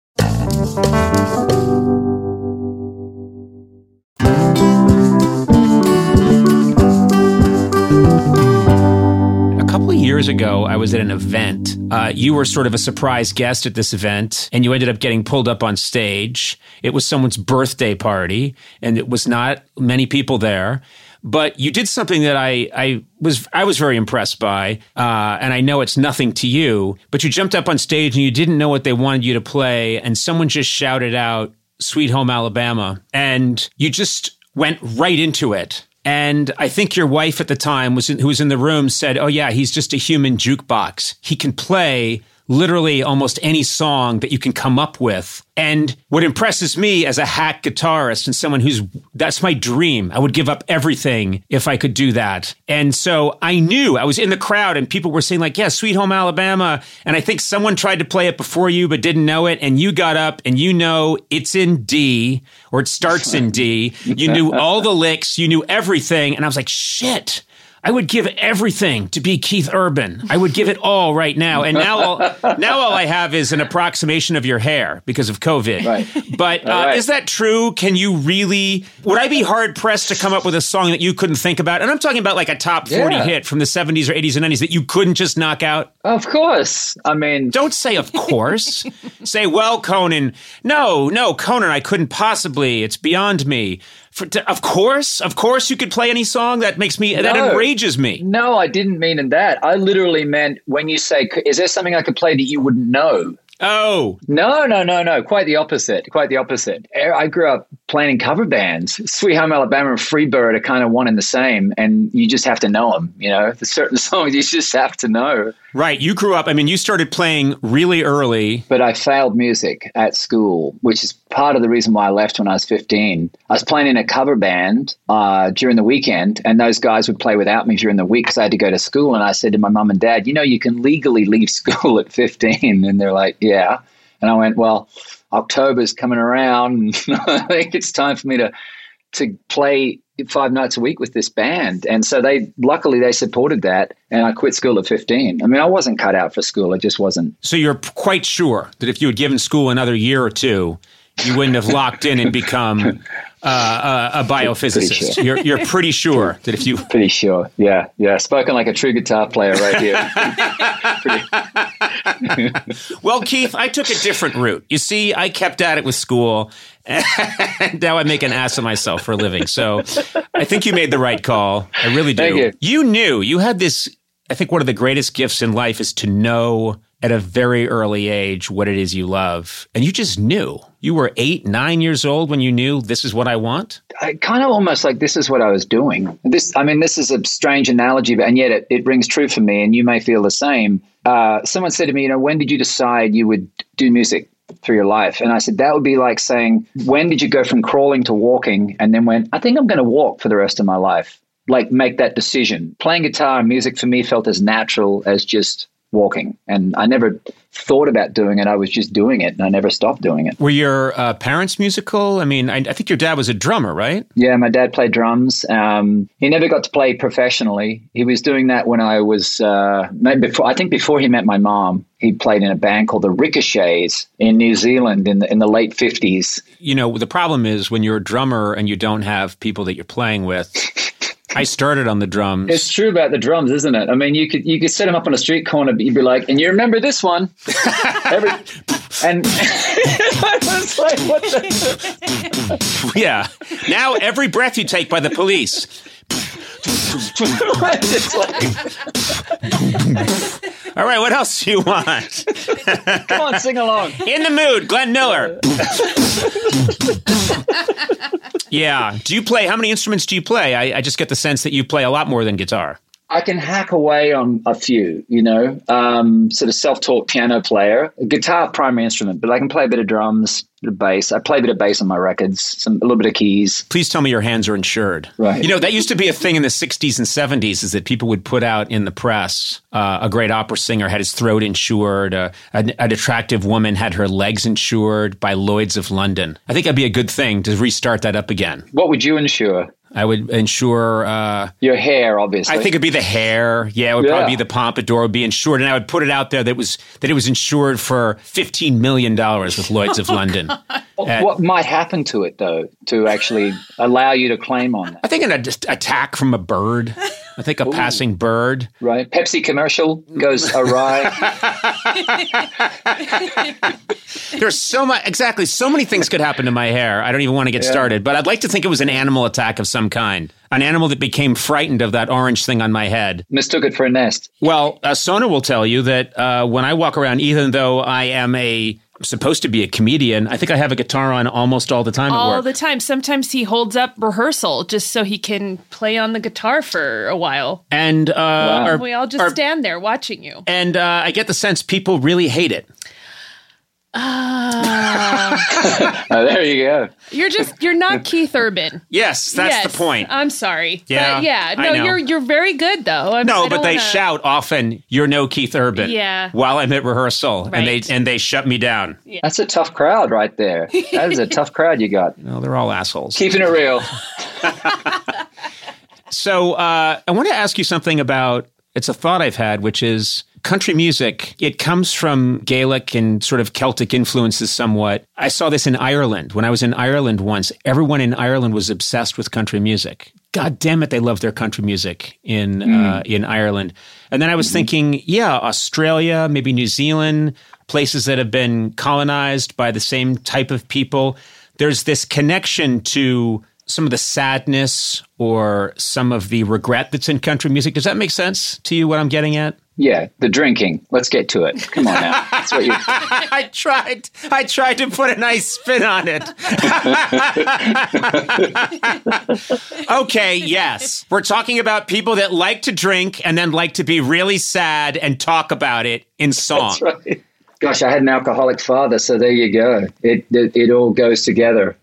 A couple of years ago, I was at an event. You were sort of a surprise guest at this event, and you ended up getting pulled up on stage. It was someone's birthday party, and it was not many people there. But you did something that I was very impressed by, and I know it's nothing to you, but you jumped up on stage and you didn't know what they wanted you to play, and someone just shouted out, "Sweet Home Alabama," and you just went right into it. And I think your wife at the time, who was in the room, said, "Oh yeah, he's just a human jukebox. He can play literally almost any song that you can come up with." And what impresses me as a hack guitarist and someone that's my dream. I would give up everything if I could do that. And so I knew, I was in the crowd and people were saying like, yeah, Sweet Home Alabama. And I think someone tried to play it before you, but didn't know it. And you got up and you know it's in D, or it starts in D. You knew all the licks, you knew everything. And I was like, shit. I would give everything to be Keith Urban. I would give it all right now. And now all I have is an approximation of your hair because of COVID. Right. But Right. Is that true? Can you really, would I be hard pressed to come up with a song that you couldn't think about? And I'm talking about like a top 40 hit from the 70s or 80s and 90s that you couldn't just knock out. Of course. I mean, don't say of course. Say, well, Conan, no, Conan, I couldn't possibly. It's beyond me. Of course you could play any song. That makes me, that enrages me. No, I didn't mean in that. I literally meant when you say, is there something I could play that you wouldn't know? Oh. No. Quite the opposite. I grew up playing in cover bands. Sweet Home Alabama and Freebird are kind of one and the same, and you just have to know them. You know, there's certain songs you just have to know. Right. You grew up, you started playing really early. But I failed music at school, which is part of the reason why I left when I was 15. I was playing in a cover band during the weekend, and those guys would play without me during the week because I had to go to school. And I said to my mum and dad, you can legally leave school at 15. And they're like, yeah. And I went, well, October's coming around, and I think it's time for me to play 5 nights a week with this band. And so luckily they supported that, and I quit school at 15. I wasn't cut out for school. I just wasn't. So you're quite sure that if you had given school another year or two, you wouldn't have locked in and become a biophysicist. Pretty sure. You're pretty sure that if you... Pretty sure, yeah. Spoken like a true guitar player right here. Well, Keith, I took a different route. You see, I kept at it with school, and now I make an ass of myself for a living. So I think you made the right call. I really do. Thank you. You knew. You had this... I think one of the greatest gifts in life is to know at a very early age what it is you love. And you just knew. You were 8, 9 years old when you knew this is what I want? I kind of almost like this is what I was doing. This is a strange analogy, and yet it rings true for me, and you may feel the same. Someone said to me, when did you decide you would do music through your life? And I said, that would be like saying, when did you go from crawling to walking and then went, I think I'm going to walk for the rest of my life? Like, make that decision. Playing guitar and music for me felt as natural as just walking. And I never thought about doing it. I was just doing it, and I never stopped doing it. Were your parents musical? I think your dad was a drummer, right? Yeah, my dad played drums. He never got to play professionally. He was doing that when I was, before he met my mom. He played in a band called the Ricochets in New Zealand in the late 50s. The problem is when you're a drummer and you don't have people that you're playing with. I started on the drums. It's true about the drums, isn't it? You could set them up on a street corner, but you'd be like, and you remember this one? And I was like, what the? Yeah. Now every breath you take by the police. It's like, All right, what else do you want? come on, sing along. In the mood, Glenn Miller. Yeah. Do you play? How many instruments do you play? I just get the sense that you play a lot more than guitar. I can hack away on a few, sort of self-taught piano player. Guitar, primary instrument, but I can play a bit of drums, a bit of bass. I play a bit of bass on my records, a little bit of keys. Please tell me your hands are insured. Right. That used to be a thing in the 60s and 70s is that people would put out in the press, a great opera singer had his throat insured, an attractive woman had her legs insured by Lloyd's of London. I think that'd be a good thing to restart that up again. What would you insure? I would insure... your hair, obviously. I think it'd be the hair. Yeah, it would probably be the pompadour would be insured. And I would put it out there that it was insured for $15 million with Lloyd's of London. What might happen to it, though, to actually allow you to claim on that? I think an attack from a bird. I think a passing bird. Right. Pepsi commercial goes awry. There's so many things could happen to my hair. I don't even want to get started, but I'd like to think it was an animal attack of some kind. An animal that became frightened of that orange thing on my head. Mistook it for a nest. Well, Sona will tell you that when I walk around, even though I am supposed to be a comedian, I think I have a guitar on almost all the time at work. All the time. Sometimes he holds up rehearsal just so he can play on the guitar for a while. And we all just stand there watching you. And I get the sense people really hate it. There you go. You're not Keith Urban. Yes, that's the point. I'm sorry. Yeah, but no, I know. you're very good though. But they shout often, "You're no Keith Urban." Yeah. While I'm at rehearsal, right. and they shut me down. Yeah. That's a tough crowd right there. That is a tough crowd you got. No, they're all assholes. Keeping it real. So I want to ask you something about. It's a thought I've had, which is. Country music, it comes from Gaelic and sort of Celtic influences somewhat. I saw this in Ireland. When I was in Ireland once, everyone in Ireland was obsessed with country music. God damn it, they love their country music in Ireland. And then I was thinking, Australia, maybe New Zealand, places that have been colonized by the same type of people. There's this connection to some of the sadness or some of the regret that's in country music. Does that make sense to you, what I'm getting at? Yeah, the drinking. Let's get to it. Come on now. That's what you. I tried to put a nice spin on it. Okay, yes. We're talking about people that like to drink and then like to be really sad and talk about it in song. That's right. Gosh, I had an alcoholic father, so there you go. It all goes together.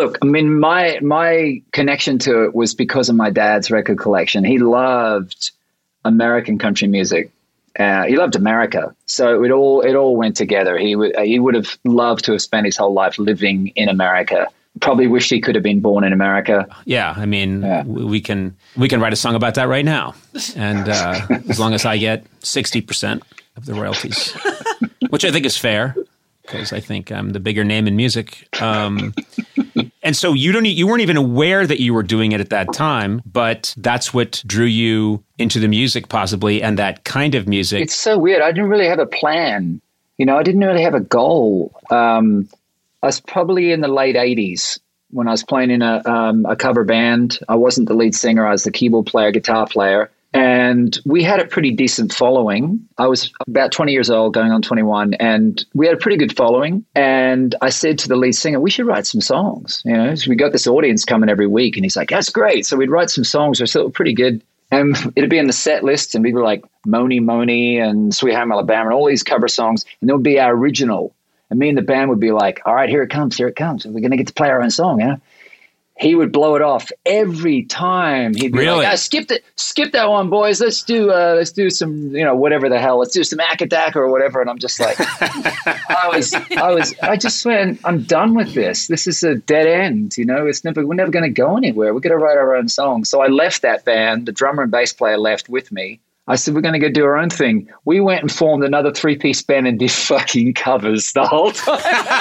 My connection to it was because of my dad's record collection. He loved American country music. He loved America, so it all went together. He would have loved to have spent his whole life living in America. Probably wished he could have been born in America. Yeah, I mean, we can write a song about that right now, and as long as I get 60% of the royalties, which I think is fair, because I think I'm the bigger name in music. And so you weren't even aware that you were doing it at that time, but that's what drew you into the music possibly, and that kind of music. It's so weird. I didn't really have a plan. I didn't really have a goal. I was probably in the late 80s when I was playing in a cover band. I wasn't the lead singer. I was the keyboard player, guitar player. And we had a pretty decent following. I was about 20 years old, going on 21, and we had a pretty good following. And I said to the lead singer, we should write some songs. So we got this audience coming every week, and he's like, that's great. So we'd write some songs. We thought were pretty good. And it'd be in the set list, and we'd be like Moni Moni and Sweet Home Alabama and all these cover songs. And there would be our original. And me and the band would be like, all right, here it comes. We're going to get to play our own song, He would blow it off every time. He'd be like, skip that one, boys. Let's do some, whatever the hell. Let's do some Akadak or whatever. And I'm just like, I just went, I'm done with this. This is a dead end. We're never going to go anywhere. We're going to write our own song. So I left that band. The drummer and bass player left with me. I said, we're going to go do our own thing. We went and formed another 3-piece band and did fucking covers the whole time.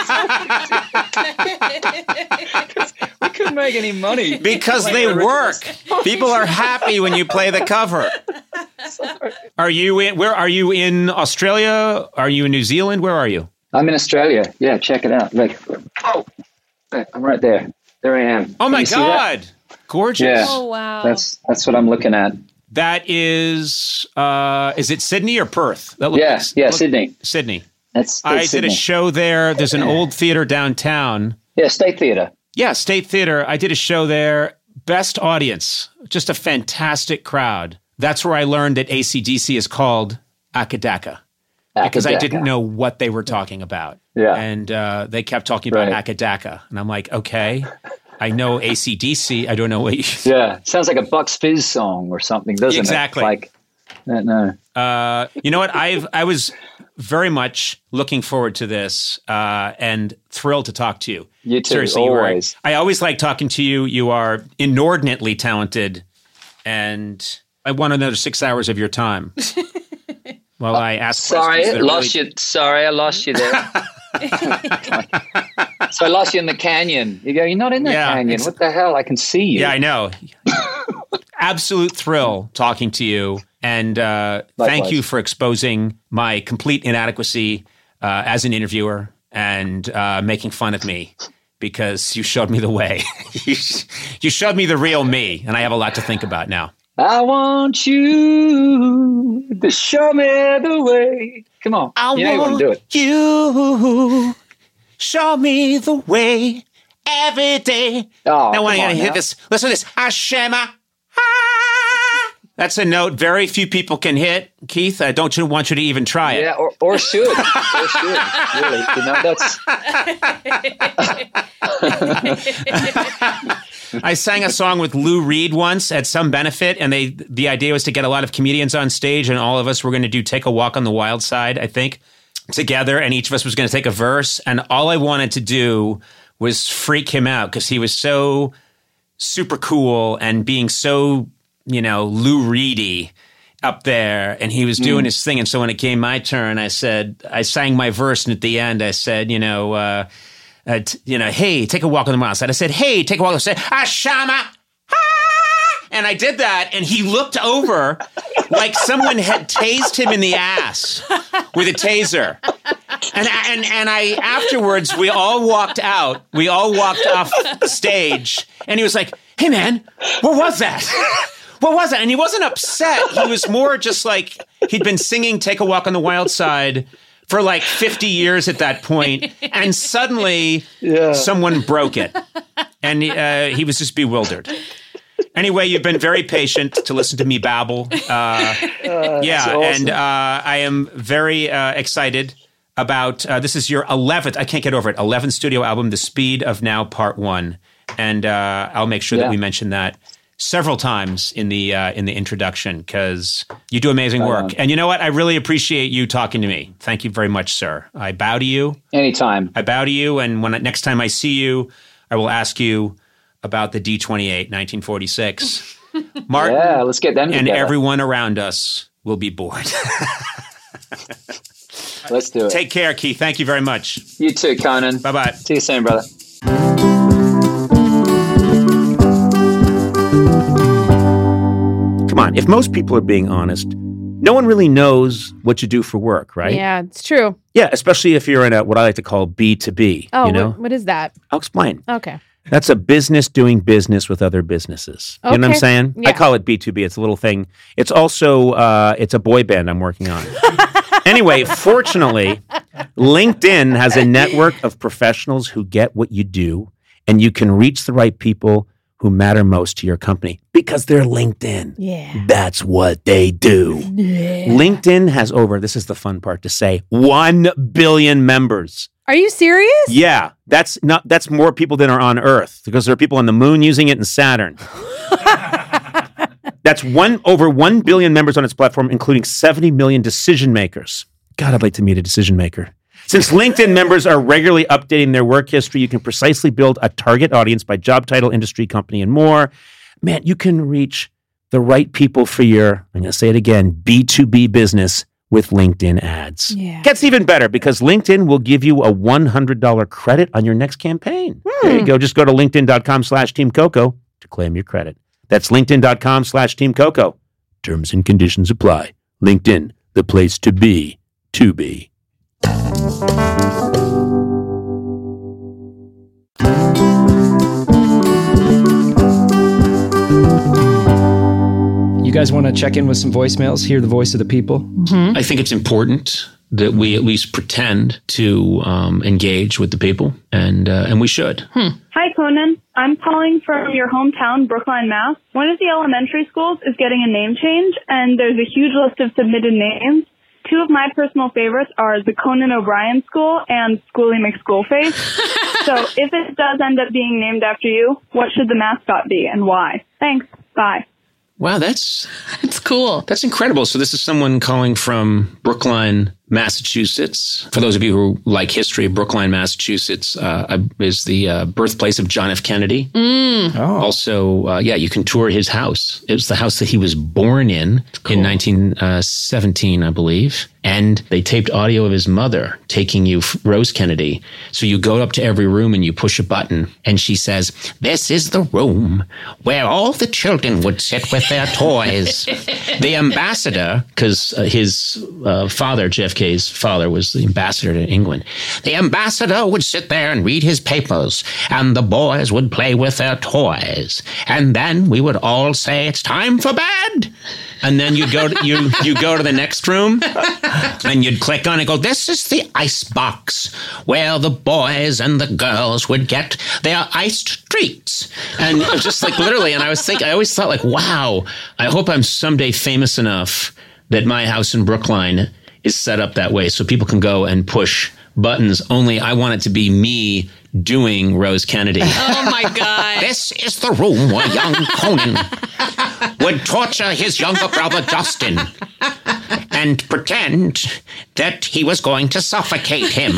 We couldn't make any money. Because they work. People are happy when you play the cover. Sorry. Are you in Australia? Are you in New Zealand? Where are you? I'm in Australia. Yeah, check it out. I'm right there. There I am. Oh my God. Gorgeous. Yeah. Oh, wow. That's what I'm looking at. That is it Sydney or Perth? Sydney. Sydney. That's I Sydney. did a show there. There's an old theater downtown. Yeah, State Theater. Yeah, State Theater. I did a show there. Best audience. Just a fantastic crowd. That's where I learned that AC/DC is called Akadaka. Because I didn't know what they were talking about. Yeah. And they kept talking about Akadaka. And I'm like, okay, I know AC/DC. I don't know what you... Yeah, sounds like a Bucks Fizz song or something, doesn't exactly. it? Like, no. You know what? I was very much looking forward to this and thrilled to talk to you. You too, seriously, always. I always like talking to you. You are inordinately talented, and I want another 6 hours of your time. Well, I asked. Sorry, I lost you there. So I lost you in the canyon. You go, you're not in the canyon. What the hell? I can see you. Yeah, I know. Absolute thrill talking to you. And thank you for exposing my complete inadequacy as an interviewer and making fun of me, because you showed me the way. You showed me the real me, and I have a lot to think about now. I want you to show me the way. Come on. You want to do it. You show me the way every day. Oh, now when I hit this, listen to this. Ashema. That's a note very few people can hit. Keith, I don't want you to even try it. Yeah, or should. Or should. Really. You know, that's... I sang a song with Lou Reed once at some benefit, and the idea was to get a lot of comedians on stage, and all of us were going to do Take a Walk on the Wild Side, I think, together, and each of us was going to take a verse, and all I wanted to do was freak him out, because he was so super cool and being so, Lou Reedy up there, and he was doing his thing. And so when it came my turn, I sang my verse, and at the end I said, hey, take a walk on the wild side. I said, hey, take a walk on the side. Ashama. And I did that, and he looked over like someone had tased him in the ass with a taser. And I afterwards, we all walked out. We all walked off stage, and he was like, hey, man, what was that? What was it? And he wasn't upset. He was more just like he'd been singing Take a Walk on the Wild Side for like 50 years at that point, and suddenly someone broke it. And he was just bewildered. Anyway, you've been very patient to listen to me babble. Awesome. And I am very excited about, this is your 11th, I can't get over it, 11th studio album, The Speed of Now Part 1. And I'll make sure that we mention that several times in the introduction, because you do amazing work. And you know what? I really appreciate you talking to me. Thank you very much, sir. I bow to you. Anytime. I bow to you, and next time I see you, I will ask you about the D-28 1946. Martin, let's get them together. And everyone around us will be bored. Let's do it. Take care, Keith. Thank you very much. You too, Conan. Bye-bye. See you soon, brother. Come on, if most people are being honest, no one really knows what you do for work, right? Yeah, it's true. Yeah, especially if you're in what I like to call B2B. Oh, you know? what is that? I'll explain. Okay. That's a business doing business with other businesses. You know what I'm saying? Yeah. I call it B2B. It's a little thing. It's also, it's a boy band I'm working on. Anyway, fortunately, LinkedIn has a network of professionals who get what you do, and you can reach the right people who matter most to your company because they're LinkedIn. Yeah. That's what they do. Yeah. LinkedIn has this is the fun part to say, 1 billion members. Are you serious? Yeah, that's more people than are on Earth, because there are people on the moon using it and Saturn. That's over 1 billion members on its platform, including 70 million decision makers. God, I'd like to meet a decision maker. Since LinkedIn members are regularly updating their work history, you can precisely build a target audience by job title, industry, company, and more. Man, you can reach the right people for your, I'm going to say it again, B2B business with LinkedIn ads. Yeah. Gets even better because LinkedIn will give you a $100 credit on your next campaign. There you go. Just go to linkedin.com/Team Coco to claim your credit. That's linkedin.com/Team Coco. Terms and conditions apply. LinkedIn, the place to be, to be. guys want to check in with some voicemails, hear the voice of the people? I think it's important that we at least pretend to engage with the people, and we should. Hi, Conan. I'm calling from your hometown, Brookline, Mass. One of the elementary schools is getting a name change, and there's a huge list of submitted names. Two of my personal favorites are the Conan O'Brien School and Schooly McSchoolface. So if it does end up being named after you, what should the mascot be and why? Thanks. Bye. Wow, that's cool. That's incredible. So this is someone calling from Brookline, Massachusetts. For those of you who like history, Brookline, Massachusetts is the birthplace of John F. Kennedy. Also, you can tour his house. It was the house that he was born in 1917, I believe. And they taped audio of his mother taking you, Rose Kennedy. So you go up to every room and you push a button. And she says, "This is the room where all the children would sit with their toys." The ambassador, because his father, JFK's father, was the ambassador to England. The ambassador would sit there and read his papers, and the boys would play with their toys. And then we would all say, "It's time for bed." And then you'd go to, you go to the next room and you'd click on it and go, "This is the ice box where the boys and the girls would get their iced treats." And it was just like literally, and I always thought like, wow, I hope I'm someday famous enough that my house in Brookline is set up that way so people can go and push buttons. Only I want it to be me doing Rose Kennedy. Oh my God. "This is the room where young Conan would torture his younger brother Justin and pretend that he was going to suffocate him.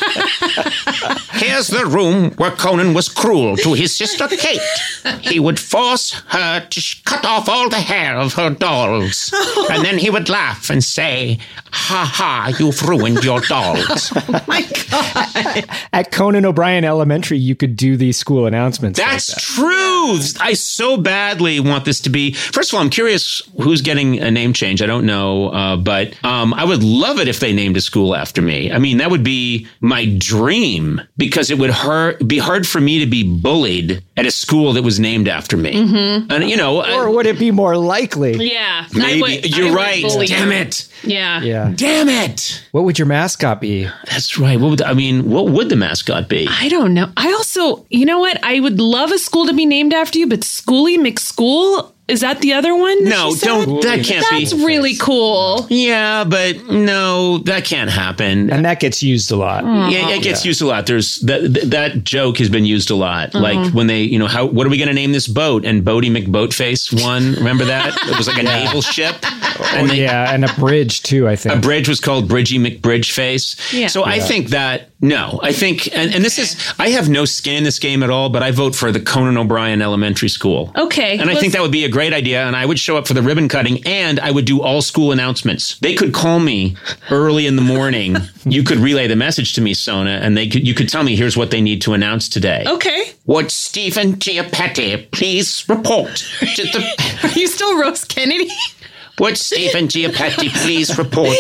Here's the room where Conan was cruel to his sister Kate. He would force her to cut off all the hair of her dolls. And then he would laugh and say, 'Ha ha, you've ruined your dolls.'" Oh my God. At Conan O'Brien Elementary, you could do these school announcements. That's true. I so badly want this to be. First of all, I'm curious who's getting a name change. I don't know, but I would love it if they named a school after me. I mean, that would be my dream because it would be hard for me to be bullied at a school that was named after me. Mm-hmm. And or would it be more likely? Yeah, maybe you're right. Damn it. Yeah. Damn it. What would your mascot be? That's right. What would the mascot be? I don't know. I also, you know what? I would love a school to be named after you, but Schooly McSchool, is that the other one? No, don't. That can't be. That's really cool. Yeah, but no, that can't happen. And that gets used a lot. Yeah, it gets used a lot. There's that joke has been used a lot. Like when they, what are we going to name this boat? And Bodie McBoatface won. Remember that? It was like a naval ship. And and a bridge too, I think. A bridge was called Bridgie McBridgeface. Yeah. So I think that, I think, and this is, I have no skin in this game at all, but I vote for the Conan O'Brien Elementary School. Okay. And I think that would be a great idea, and I would show up for the ribbon cutting, and I would do all school announcements. They could call me early in the morning. You could relay the message to me, Sona, and you could tell me, here's what they need to announce today. Okay. Would Stephen Giappetti please report to the... Are you still Rose Kennedy? Would Stephen Giappetti please report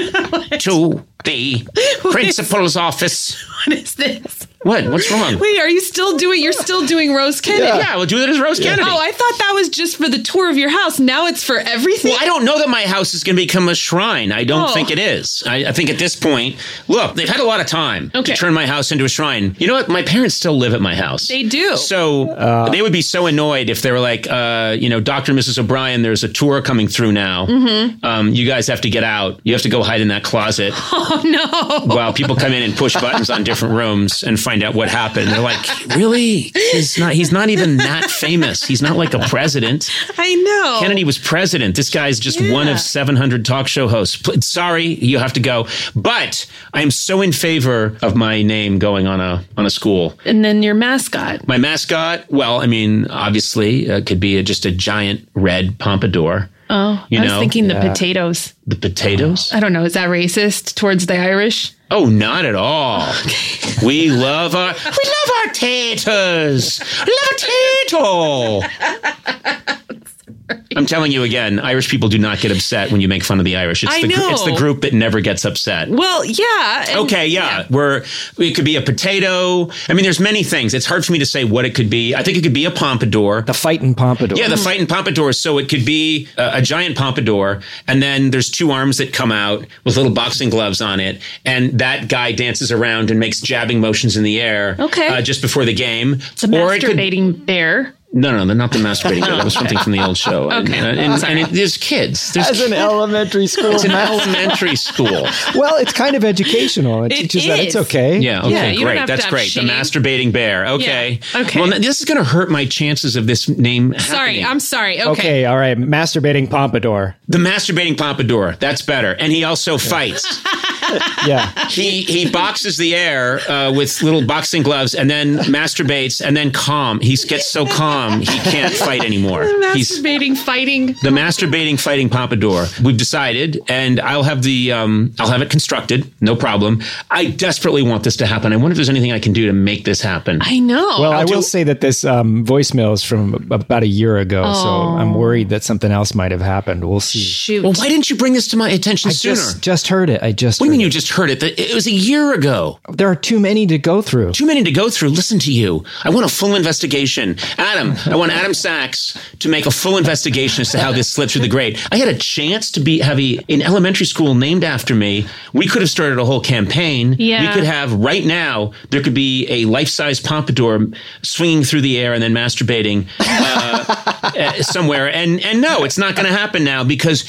to the principal's office? What is this? What? What's wrong? Wait, are you still doing? You're still doing Rose Kennedy? Yeah, we'll do it as Rose Kennedy. Oh, I thought that was just for the tour of your house. Now it's for everything. Well, I don't know that my house is going to become a shrine. I don't think it is. I think at this point, look, they've had a lot of time to turn my house into a shrine. You know what? My parents still live at my house. They do. So they would be so annoyed if they were like, Dr. and Mrs. O'Brien, there's a tour coming through now. Mm-hmm. You guys have to get out. You have to go hide in that closet. Oh, no. While people come in and push buttons on different rooms and find out what happened. They're like, really? He's not even that famous. He's not like a president. I know. Kennedy was president. This guy's just one of 700 talk show hosts. Sorry, you have to go. But I am so in favor of my name going on a school. And then your mascot. My mascot, well, I mean, obviously, could be just a giant red pompadour. Oh, I was thinking the potatoes. The potatoes? I don't know. Is that racist towards the Irish? Oh, not at all. Okay. We love our taters. Love a tato. I'm telling you again, Irish people do not get upset when you make fun of the Irish. It's it's the group that never gets upset. Well, yeah. Okay, yeah. It could be a potato. I mean, there's many things. It's hard for me to say what it could be. I think it could be a pompadour. The fighting pompadour. Yeah, the fighting pompadour. So it could be a giant pompadour, and then there's two arms that come out with little boxing gloves on it, and that guy dances around and makes jabbing motions in the air just before the game. It's a masturbating bear. No, they're not the masturbating bear. That was something from the old show. Okay. And there's kids. There's an elementary school. It's an elementary school. Well, it's kind of educational. It teaches that it's okay. Yeah, okay, great. That's great. Shame. The masturbating bear. Okay. Yeah. Okay. Well, this is going to hurt my chances of this name happening. Sorry, I'm sorry. Okay, all right. Masturbating pompadour. The masturbating pompadour. That's better. And he also fights. Yeah. He boxes the air with little boxing gloves and then masturbates and then calm. He gets so calm he can't fight anymore. Fighting. The masturbating fighting pompadour. We've decided, and I'll have it constructed. No problem. I desperately want this to happen. I wonder if there's anything I can do to make this happen. I know. Well, I will say that this voicemail is from about a year ago, so I'm worried that something else might have happened. We'll see. Shoot. Well, why didn't you bring this to my attention sooner? Just heard it. What do you mean you just heard it? It was a year ago. There are too many to go through. Listen to you. I want a full investigation. Adam, I want Adam Sachs to make a full investigation as to how this slipped through the grate. I had a chance to have an elementary school named after me. We could have started a whole campaign. Yeah. We could have, right now, there could be a life-size pompadour swinging through the air and then masturbating somewhere. And no, it's not going to happen now because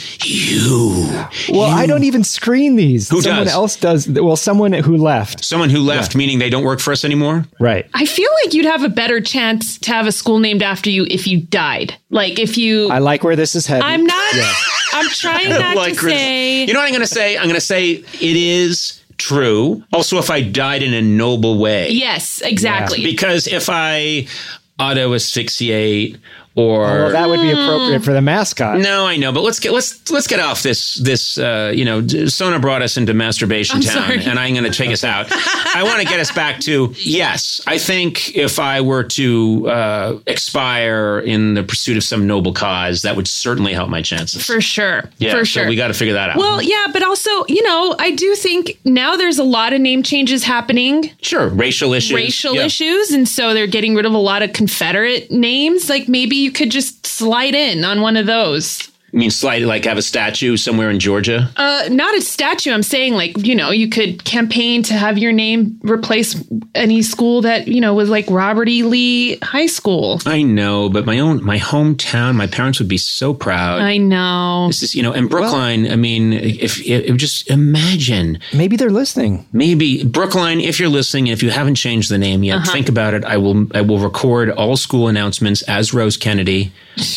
I don't even screen these. Someone else does. Well, someone who left. Someone who left, meaning they don't work for us anymore? Right. I feel like you'd have a better chance to have a school named after you if you died. Like if you... I like where this is headed. I'm not... Yeah. I'm trying not to say... You know what I'm going to say? I'm going to say it is true. Also, if I died in a noble way. Yes, exactly. Yeah. Because if I auto-asphyxiate... Or that would be appropriate for the mascot. No, I know, but let's get off this. Sona brought us into masturbation town, and I'm going to take us out. I want to get us back to yes. I think if I were to expire in the pursuit of some noble cause, that would certainly help my chances. For sure. Yeah, for sure. So we got to figure that out. Well, yeah, but also, I do think now there's a lot of name changes happening. Sure, racial issues, and so they're getting rid of a lot of Confederate names. Like maybe you could just slide in on one of those. You mean slide, like have a statue somewhere in Georgia? Not a statue. I'm saying you could campaign to have your name replace any school that, was like Robert E. Lee High School. I know, but my hometown, my parents would be so proud. I know. This is, and Brookline, if just imagine. Maybe they're listening. Maybe Brookline, if you're listening, if you haven't changed the name yet, think about it. I will record all school announcements as Rose Kennedy.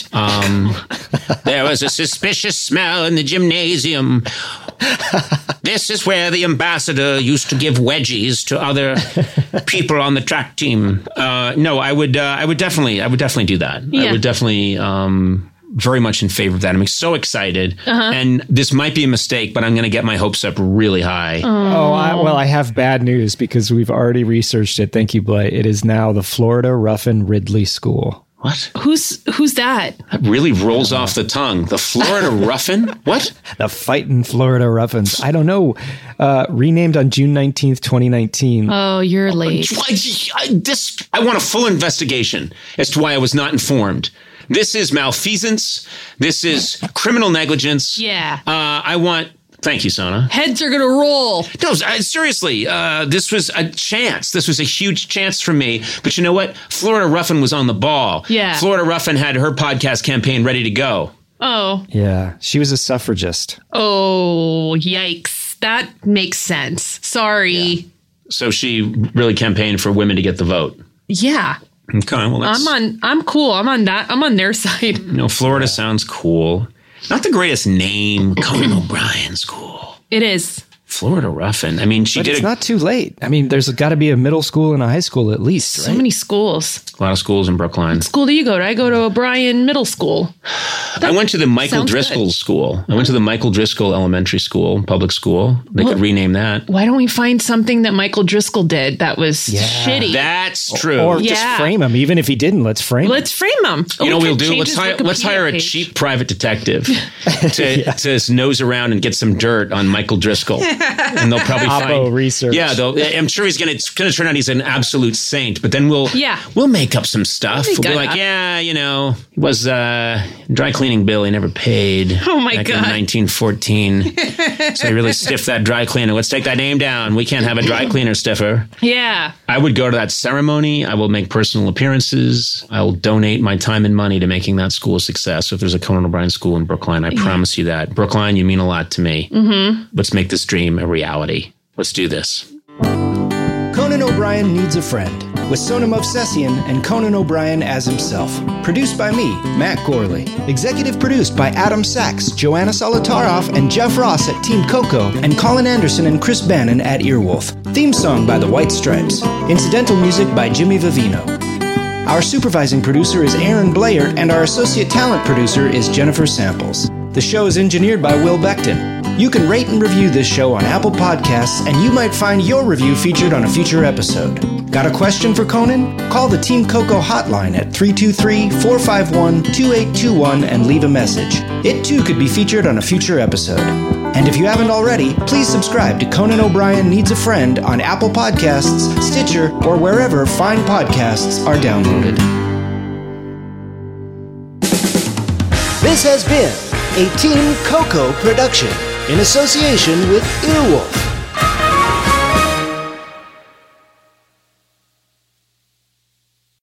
There was a suspicious smell in the gymnasium. This is where the ambassador used to give wedgies to other people on the track team. No, I would definitely do that. Yeah. I would definitely very much in favor of that. I'm so excited. And this might be a mistake, but I'm going to get my hopes up really high. I have bad news because we've already researched it. Thank you, Blake. It is now the Florida Ruffin Ridley School. What? Who's that? That really rolls off the tongue. The Florida Ruffin? What? The fighting Florida Ruffins. I don't know. Renamed on June 19th, 2019. Oh, you're late. I want a full investigation as to why I was not informed. This is malfeasance. This is criminal negligence. Yeah. Thank you, Sona. Heads are going to roll. No, seriously, this was a chance. This was a huge chance for me. But you know what? Florida Ruffin was on the ball. Yeah. Florida Ruffin had her podcast campaign ready to go. Oh. Yeah. She was a suffragist. Oh, yikes. That makes sense. Sorry. Yeah. So she really campaigned for women to get the vote. Yeah. Okay, well, I'm cool. I'm on their side. Florida sounds cool. Not the greatest name, Conan O'Brien School. It is. Florida Ruffin. I mean, It's not too late. I mean, there's got to be a middle school and a high school at least, right? So many schools. A lot of schools in Brookline. What school do you go to? I go to O'Brien Middle School. I went to the Michael sounds Driscoll good. School. I went to the Michael Driscoll Elementary School, public school. They could rename that. Why don't we find something that Michael Driscoll did that was shitty? That's true. Or just frame him. Even if he didn't, let's frame him. Let's frame him. You know what we'll do? change Let's his let's hire a Wikipedia page. cheap private detective to nose around and get some dirt on Michael Driscoll, and they'll probably Oppo find research. Yeah, I'm sure it's going to turn out he's an absolute saint. But then we'll make up some stuff. We'll be like, he was dry cleaning bill he never paid. Oh my back God. in 1914. So he really stiffed that dry cleaner. Let's take that name down. We can't have a dry cleaner stiffer. Yeah. I would go to that ceremony. I will make personal appearances. I will donate my time and money to making that school a success. So if there's a Conan O'Brien school in Brookline, I promise you that. Brookline, you mean a lot to me. Mm-hmm. Let's make this dream a reality. Let's do this. Conan O'Brien Needs a Friend, with Sona Movsesian and Conan O'Brien as himself. Produced by me, Matt Gorley. Executive produced by Adam Sachs, Joanna Solitaroff, and Jeff Ross at Team Coco, and Colin Anderson and Chris Bannon at Earwolf. Theme song by the White Stripes. Incidental music by Jimmy Vivino. Our supervising producer is Aaron Blair, and our associate talent producer is Jennifer Samples. The show is engineered by Will Beckton. You can rate and review this show on Apple Podcasts, and you might find your review featured on a future episode. Got a question for Conan? Call the Team Coco hotline at 323-451-2821 and leave a message. It too could be featured on a future episode. And if you haven't already, please subscribe to Conan O'Brien Needs a Friend on Apple Podcasts, Stitcher, or wherever fine podcasts are downloaded. This has been a Team Coco production in association with Earwolf.